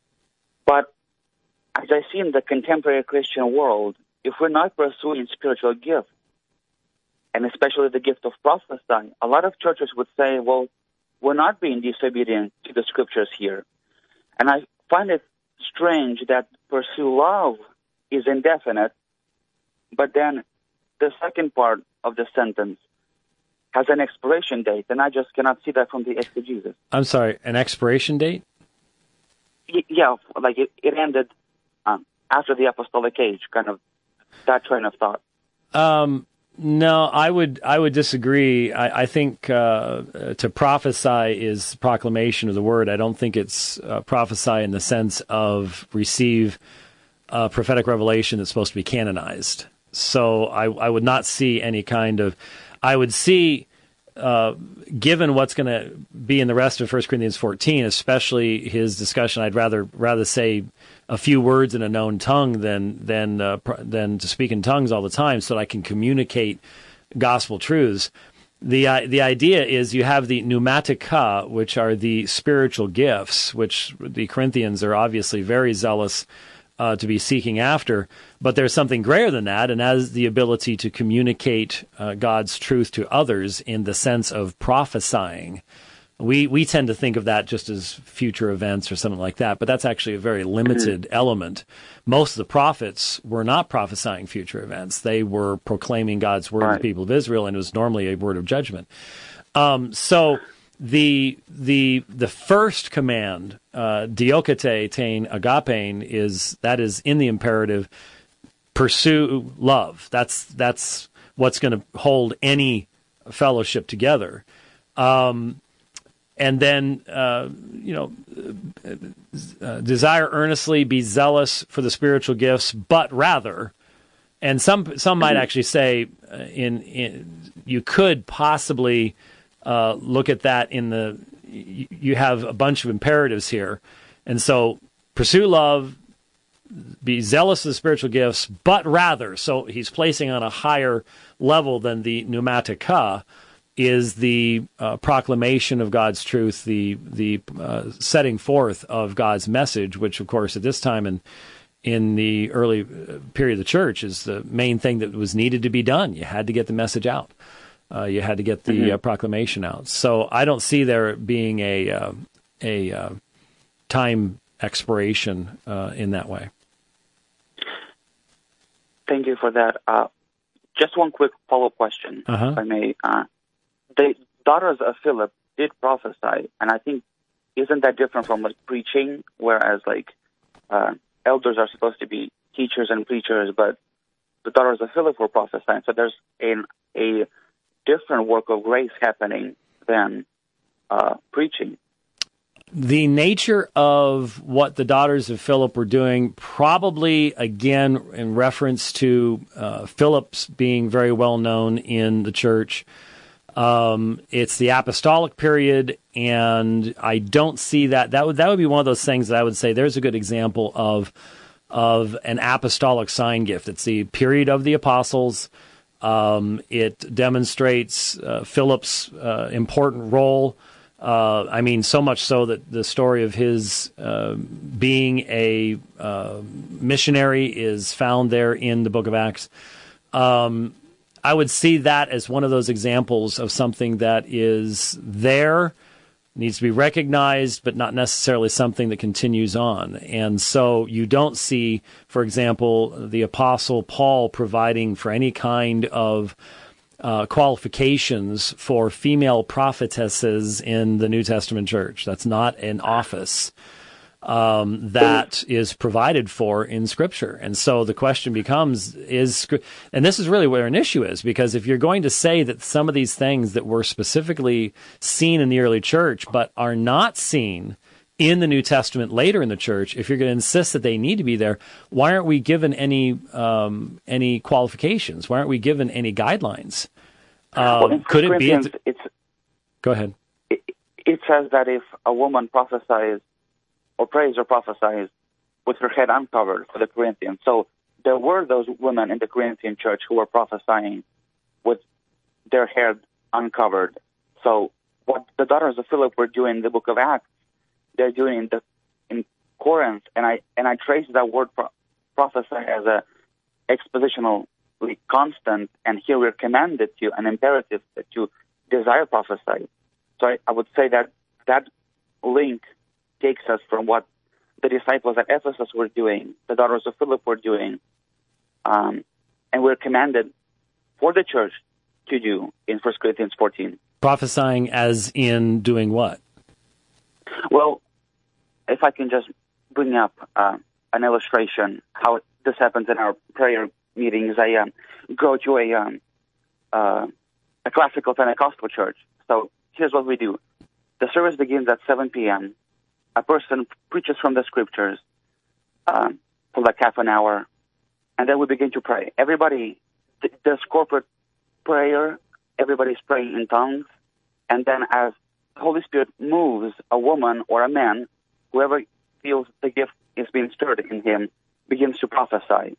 But as I see in the contemporary Christian world, if we're not pursuing spiritual gifts, and especially the gift of prophesying, a lot of churches would say, well, we're not being disobedient to the scriptures here. And I find it strange that pursue love is indefinite, but then the second part of the sentence has an expiration date, and I just cannot see that from the exegesis. I'm sorry, an expiration date? Yeah, like it ended after the apostolic age, kind of that train of thought. No, I would disagree. I think to prophesy is proclamation of the word. I don't think it's prophesy in the sense of receive prophetic revelation that's supposed to be canonized. So I would not see any kind of. I would see, given what's going to be in the rest of 1 Corinthians 14, especially his discussion, I'd rather say a few words in a known tongue than to speak in tongues all the time, so that I can communicate gospel truths. The idea is you have the pneumatica, which are the spiritual gifts, which the Corinthians are obviously very zealous to be seeking after, but there's something greater than that, and that is the ability to communicate God's truth to others in the sense of prophesying. We tend to think of that just as future events or something like that, but that's actually a very limited element. Most of the prophets were not prophesying future events. They were proclaiming God's word to the people of Israel, and it was normally a word of judgment. So the first command, diokete tein agapein, is in the imperative, pursue love. That's what's going to hold any fellowship together. And then, desire earnestly, be zealous for the spiritual gifts, but rather, and some might actually say, you could possibly look at that you have a bunch of imperatives here, and so pursue love, be zealous of the spiritual gifts, but rather. So he's placing on a higher level than the pneumatica. Is the proclamation of God's truth, the setting forth of God's message, which, of course, at this time in the early period of the church is the main thing that was needed to be done. You had to get the message out. You had to get the proclamation out. So I don't see there being a time expiration in that way. Thank you for that. Just one quick follow-up question, if I may. The daughters of Philip did prophesy, and I think, isn't that different from preaching, whereas elders are supposed to be teachers and preachers, but the daughters of Philip were prophesying. So there's a different work of grace happening than preaching. The nature of what the daughters of Philip were doing, probably, again, in reference to Philip's being very well known in the church. It's the apostolic period, and I don't see that. That would be one of those things that I would say there's a good example of an apostolic sign gift. It's the period of the apostles. It demonstrates Philip's important role. So much so that the story of his being a missionary is found there in the book of Acts. I would see that as one of those examples of something that is there, needs to be recognized, but not necessarily something that continues on. And so you don't see, for example, the Apostle Paul providing for any kind of qualifications for female prophetesses in the New Testament church. That's not an office that is provided for in Scripture. And so the question becomes, and this is really where an issue is, because if you're going to say that some of these things that were specifically seen in the early church but are not seen in the New Testament later in the church, if you're going to insist that they need to be there, why aren't we given any qualifications? Why aren't we given any guidelines? Could it be? Go ahead. It says that if a woman prophesies or prays or prophesies with her head uncovered for the Corinthians. So there were those women in the Corinthian church who were prophesying with their head uncovered. So what the daughters of Philip were doing in the book of Acts, they're doing in Corinth, and I trace that word prophesy as a expositionally constant, and here we're commanded to, an imperative to desire prophesy. So I would say that link takes us from what the disciples at Ephesus were doing, the daughters of Philip were doing, and we're commanded for the church to do in 1 Corinthians 14. Prophesying as in doing what? Well, if I can just bring up an illustration how this happens in our prayer meetings. I go to a classical Pentecostal church. So here's what we do. The service begins at 7 p.m. A person preaches from the scriptures for like half an hour, and then we begin to pray. Everybody does corporate prayer. Everybody's praying in tongues. And then as the Holy Spirit moves a woman or a man, whoever feels the gift is being stirred in him, begins to prophesy.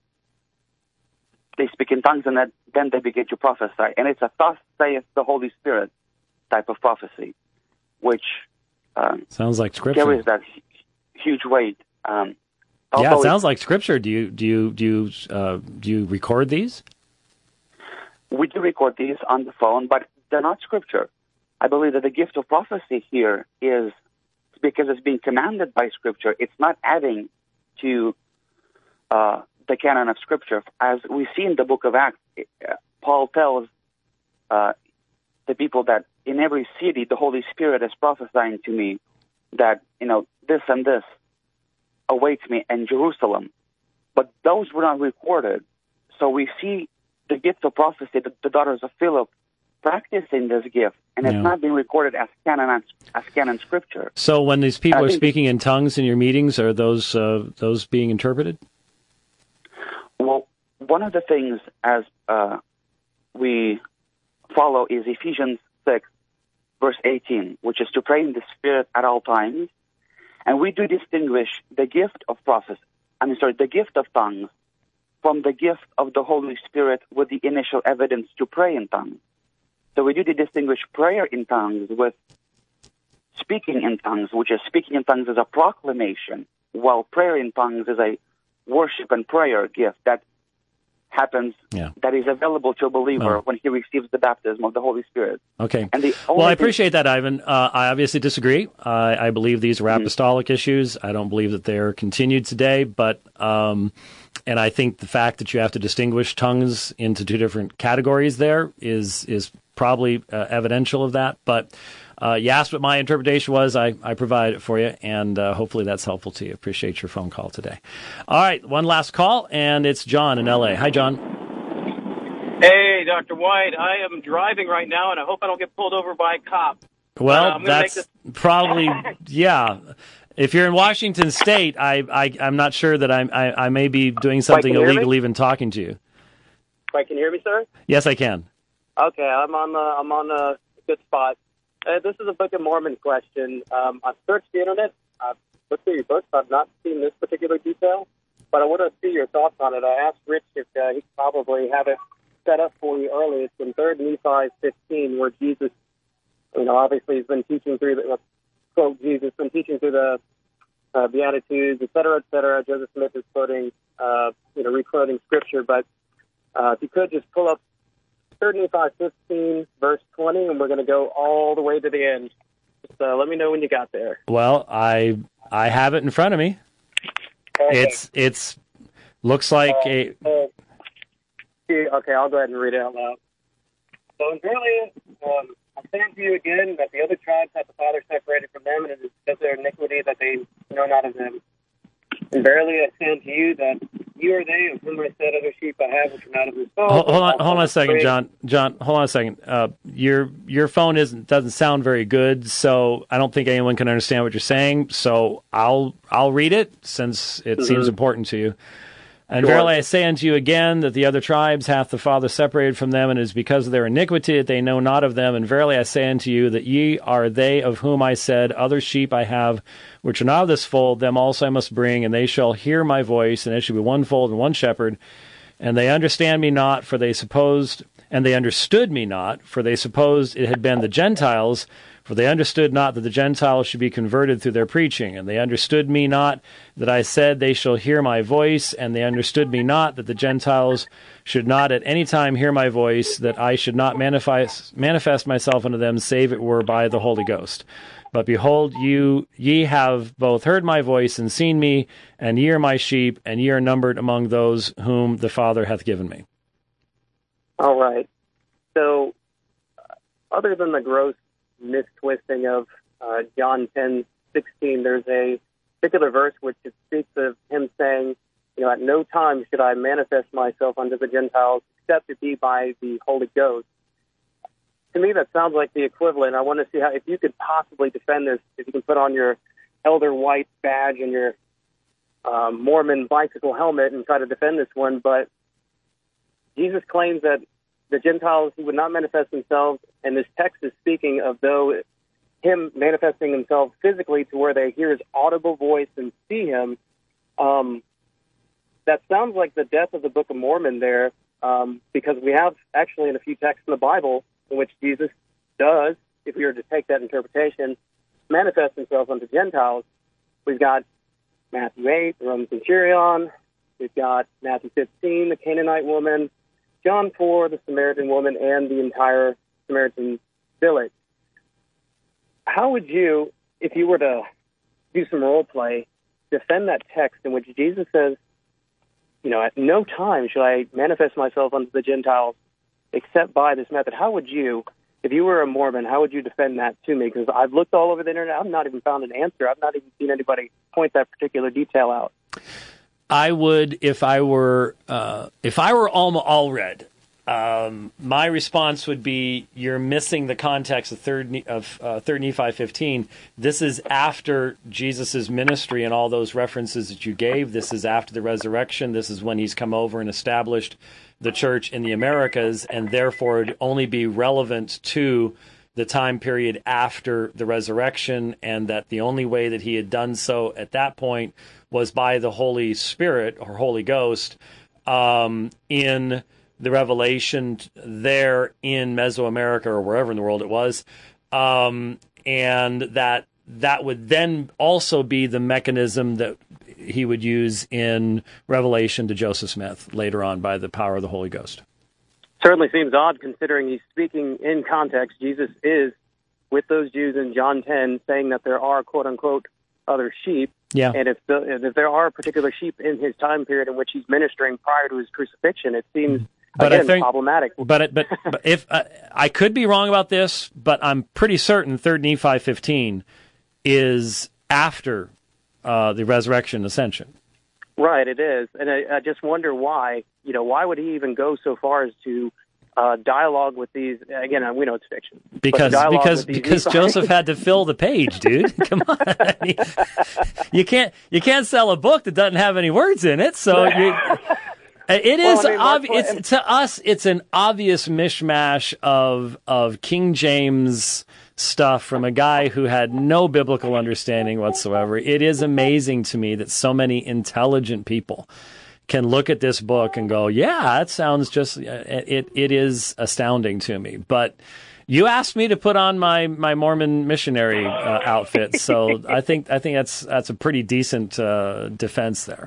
They speak in tongues, and then they begin to prophesy. And it's a thus saith the Holy Spirit type of prophecy, which sounds like scripture. Carries that huge weight. Yeah, it sounds like scripture. Do you record these? We do record these on the phone, but they're not scripture. I believe that the gift of prophecy here is because it's being commanded by Scripture. It's not adding to the canon of Scripture. As we see in the book of Acts, Paul tells the people that in every city the Holy Spirit is prophesying to me that, this and this awaits me in Jerusalem. But those were not recorded. So we see the gift of prophecy, the daughters of Philip, practicing this gift, and it's not being recorded as canon scripture. So when these people are speaking in tongues in your meetings, are those being interpreted? Well, one of the things as we follow is Ephesians 6, verse 18, which is to pray in the Spirit at all times. And we do distinguish the gift of the gift of tongues from the gift of the Holy Spirit with the initial evidence to pray in tongues. So we do distinguish prayer in tongues with speaking in tongues, which is speaking in tongues is a proclamation, while prayer in tongues is a worship and prayer gift that happens, that is available to a believer when he receives the baptism of the Holy Spirit. Okay. Well, I appreciate that, Ivan. I obviously disagree. I believe these are apostolic issues. I don't believe that they're continued today, but and I think the fact that you have to distinguish tongues into two different categories there is probably evidential of that. But you asked what my interpretation was. I provide it for you, and hopefully that's helpful to you. Appreciate your phone call today. All right, one last call, and it's John in L.A. Hi, John. Hey, Dr. White. I am driving right now, and I hope I don't get pulled over by a cop. Well, that's probably, If you're in Washington State, I'm not sure that I may be doing something illegal even talking to you. Wait, can you hear me, sir? Yes, I can. Okay, I'm on a good spot. This is a Book of Mormon question. I've searched the internet. I've looked through your books. I've not seen this particular detail, but I want to see your thoughts on it. I asked Rich if he could probably have it set up for you early. It's in 3 Nephi 15, where Jesus, obviously he's been teaching through the quote Jesus, been teaching through the Beatitudes, et cetera, et cetera. Joseph Smith is quoting, re-quoting Scripture, but if you could just pull up 3 Nephi 15, verse 20, and we're going to go all the way to the end. Just let me know when you got there. Well, I have it in front of me. Okay. It's looks like a... Okay, I'll go ahead and read it out loud. So, verily, I say unto you again that the other tribes have the Father separated from them, and it is because of their iniquity that they know not of them. And verily I say unto you that you are they of whom I said, other sheep I have which are not of this fold. Hold on a second, John. Hold on a second. Your phone doesn't sound very good, so I don't think anyone can understand what you're saying. So I'll read it since it seems important to you. And verily I say unto you again that the other tribes hath the Father separated from them, and it is because of their iniquity that they know not of them. And verily I say unto you that ye are they of whom I said, other sheep I have, which are not of this fold, them also I must bring, and they shall hear my voice, and there shall be one fold and one shepherd. And they understand me not, for they understood me not, for they supposed it had been the Gentiles, For they understood not that the Gentiles should be converted through their preaching. And they understood me not that I said they shall hear my voice. And they understood me not that the Gentiles should not at any time hear my voice, that I should not manifest myself unto them, save it were by the Holy Ghost. But behold, ye have both heard my voice and seen me, and ye are my sheep, and ye are numbered among those whom the Father hath given me. All right. So, other than the gross mistwisting of John 10:16, there's a particular verse which speaks of him saying, at no time should I manifest myself unto the Gentiles, except it be by the Holy Ghost. To me, that sounds like the equivalent. I want to see if you could possibly defend this, if you can put on your Elder White badge and your Mormon bicycle helmet and try to defend this one. But Jesus claims that the Gentiles would not manifest themselves, and this text is speaking of him manifesting himself physically to where they hear his audible voice and see him. That sounds like the death of the Book of Mormon there, because we have actually in a few texts in the Bible in which Jesus does, if we were to take that interpretation, manifest himself unto Gentiles. We've got Matthew 8, the Roman centurion. We've got Matthew 15, the Canaanite woman. John 4, the Samaritan woman, and the entire Samaritan village. How would you, if you were to do some role play, defend that text in which Jesus says, at no time shall I manifest myself unto the Gentiles except by this method? How would you, if you were a Mormon, how would you defend that to me? Because I've looked all over the internet. I've not even found an answer. I've not even seen anybody point that particular detail out. I would, if I were Allred, my response would be, you're missing the context of 3 Nephi 15. This is after Jesus' ministry and all those references that you gave. This is after the resurrection. This is when he's come over and established the church in the Americas, and therefore it'd only be relevant to the time period after the resurrection, and that the only way that he had done so at that point was by the Holy Spirit or Holy Ghost in the revelation there in Mesoamerica or wherever in the world it was, and that would then also be the mechanism that he would use in Revelation to Joseph Smith later on by the power of the Holy Ghost. Certainly seems odd considering he's speaking in context. Jesus is with those Jews in John 10 saying that there are, quote-unquote, other sheep. Yeah. And if there are particular sheep in his time period in which he's ministering prior to his crucifixion, it seems, problematic. But if I could be wrong about this, but I'm pretty certain 3 Nephi 15 is after the resurrection and ascension. Right, it is. And I just wonder why. Why would he even go so far as to dialogue with these? Again, we know it's fiction. Because Joseph had to fill the page, dude. Come on, you can't sell a book that doesn't have any words in it. So it is obvious to us. It's an obvious mishmash of King James stuff from a guy who had no biblical understanding whatsoever. It is amazing to me that so many intelligent people can look at this book and go, yeah, that sounds just, it is astounding to me. But you asked me to put on my Mormon missionary outfit, so I think that's a pretty decent defense there.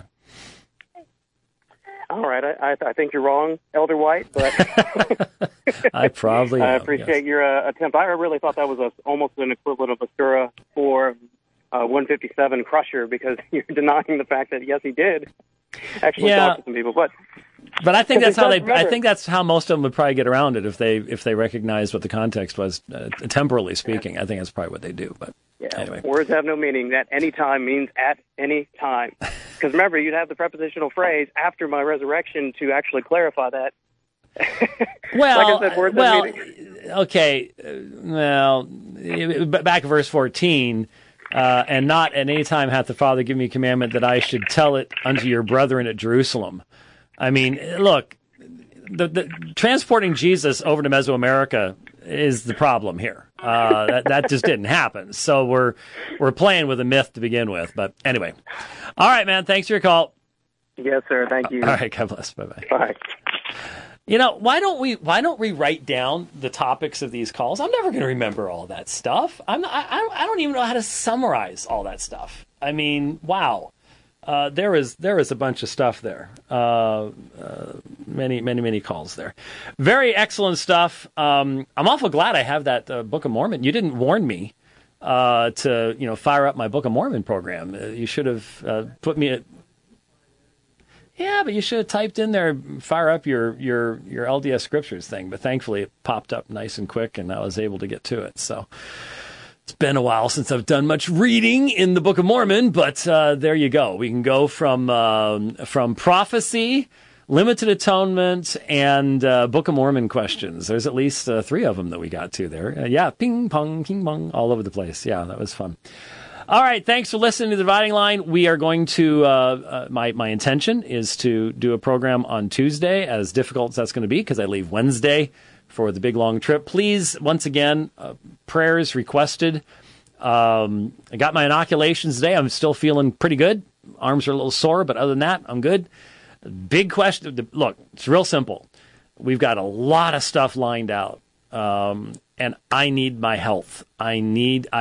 All right, I think you're wrong, Elder White, but I probably am, I appreciate your attempt. I really thought that was almost an equivalent of a Surah 4 157 Crusher, because you're denying the fact that yes, he did actually talk to some people, but I think that's how I think that's how most of them would probably get around it if they recognize what the context was, temporally speaking. I think that's probably what they do. But anyway, words have no meaning. That any time means at any time. Because remember, you'd have the prepositional phrase after my resurrection to actually clarify that. Well, like I said, words have meaning. Okay. Well, back in verse 14. And not at any time hath the Father given me a commandment that I should tell it unto your brethren at Jerusalem. I mean, look, the transporting Jesus over to Mesoamerica is the problem here. That just didn't happen. So we're playing with a myth to begin with. But anyway, all right, man. Thanks for your call. Yes, sir. Thank you. All right. God bless. Bye-bye. Bye. You know, why don't we write down the topics of these calls? I'm never going to remember all that stuff. I don't even know how to summarize all that stuff. I mean, wow. There is a bunch of stuff there. Many calls there. Very excellent stuff. I'm awful glad I have that Book of Mormon. You didn't warn me to fire up my Book of Mormon program. You should have put me at. Yeah, but you should have typed in there, fire up your LDS Scriptures thing. But thankfully, it popped up nice and quick, and I was able to get to it. So it's been a while since I've done much reading in the Book of Mormon, but there you go. We can go from prophecy, limited atonement, and Book of Mormon questions. There's at least 3 of them that we got to there. Yeah, ping pong, all over the place. Yeah, that was fun. All right, thanks for listening to The Dividing Line. We are going to, my intention is to do a program on Tuesday, as difficult as that's going to be, because I leave Wednesday for the big long trip. Please, once again, prayers requested. I got my inoculations today. I'm still feeling pretty good. Arms are a little sore, but other than that, I'm good. Big question. Look, it's real simple. We've got a lot of stuff lined out. And I need my health. I'm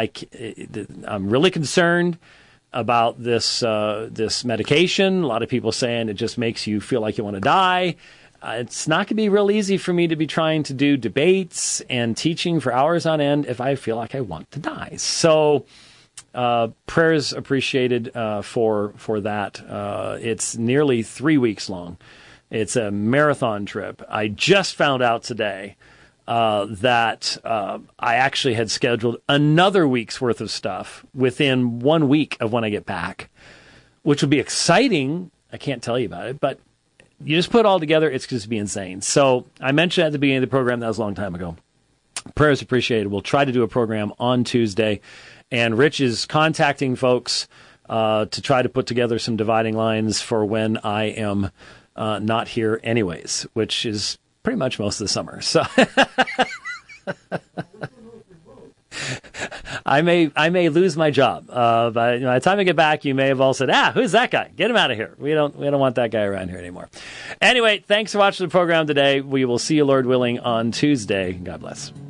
really concerned about this medication. A lot of people saying it just makes you feel like you want to die. It's not going to be real easy for me to be trying to do debates and teaching for hours on end if I feel like I want to die. So prayers appreciated for that. It's nearly 3 weeks long. It's a marathon trip. I just found out today that I actually had scheduled another week's worth of stuff within 1 week of when I get back, which would be exciting. I can't tell you about it, but you just put it all together, it's just be insane. So I mentioned at the beginning of the program, that was a long time ago. Prayers appreciated. We'll try to do a program on Tuesday, and Rich is contacting folks to try to put together some dividing lines for when I am not here anyways, which is pretty much most of the summer. So I may lose my job. But by the time I get back, you may have all said, who's that guy? Get him out of here. We don't want that guy around here anymore. Anyway, thanks for watching the program today. We will see you, Lord willing, on Tuesday. God bless.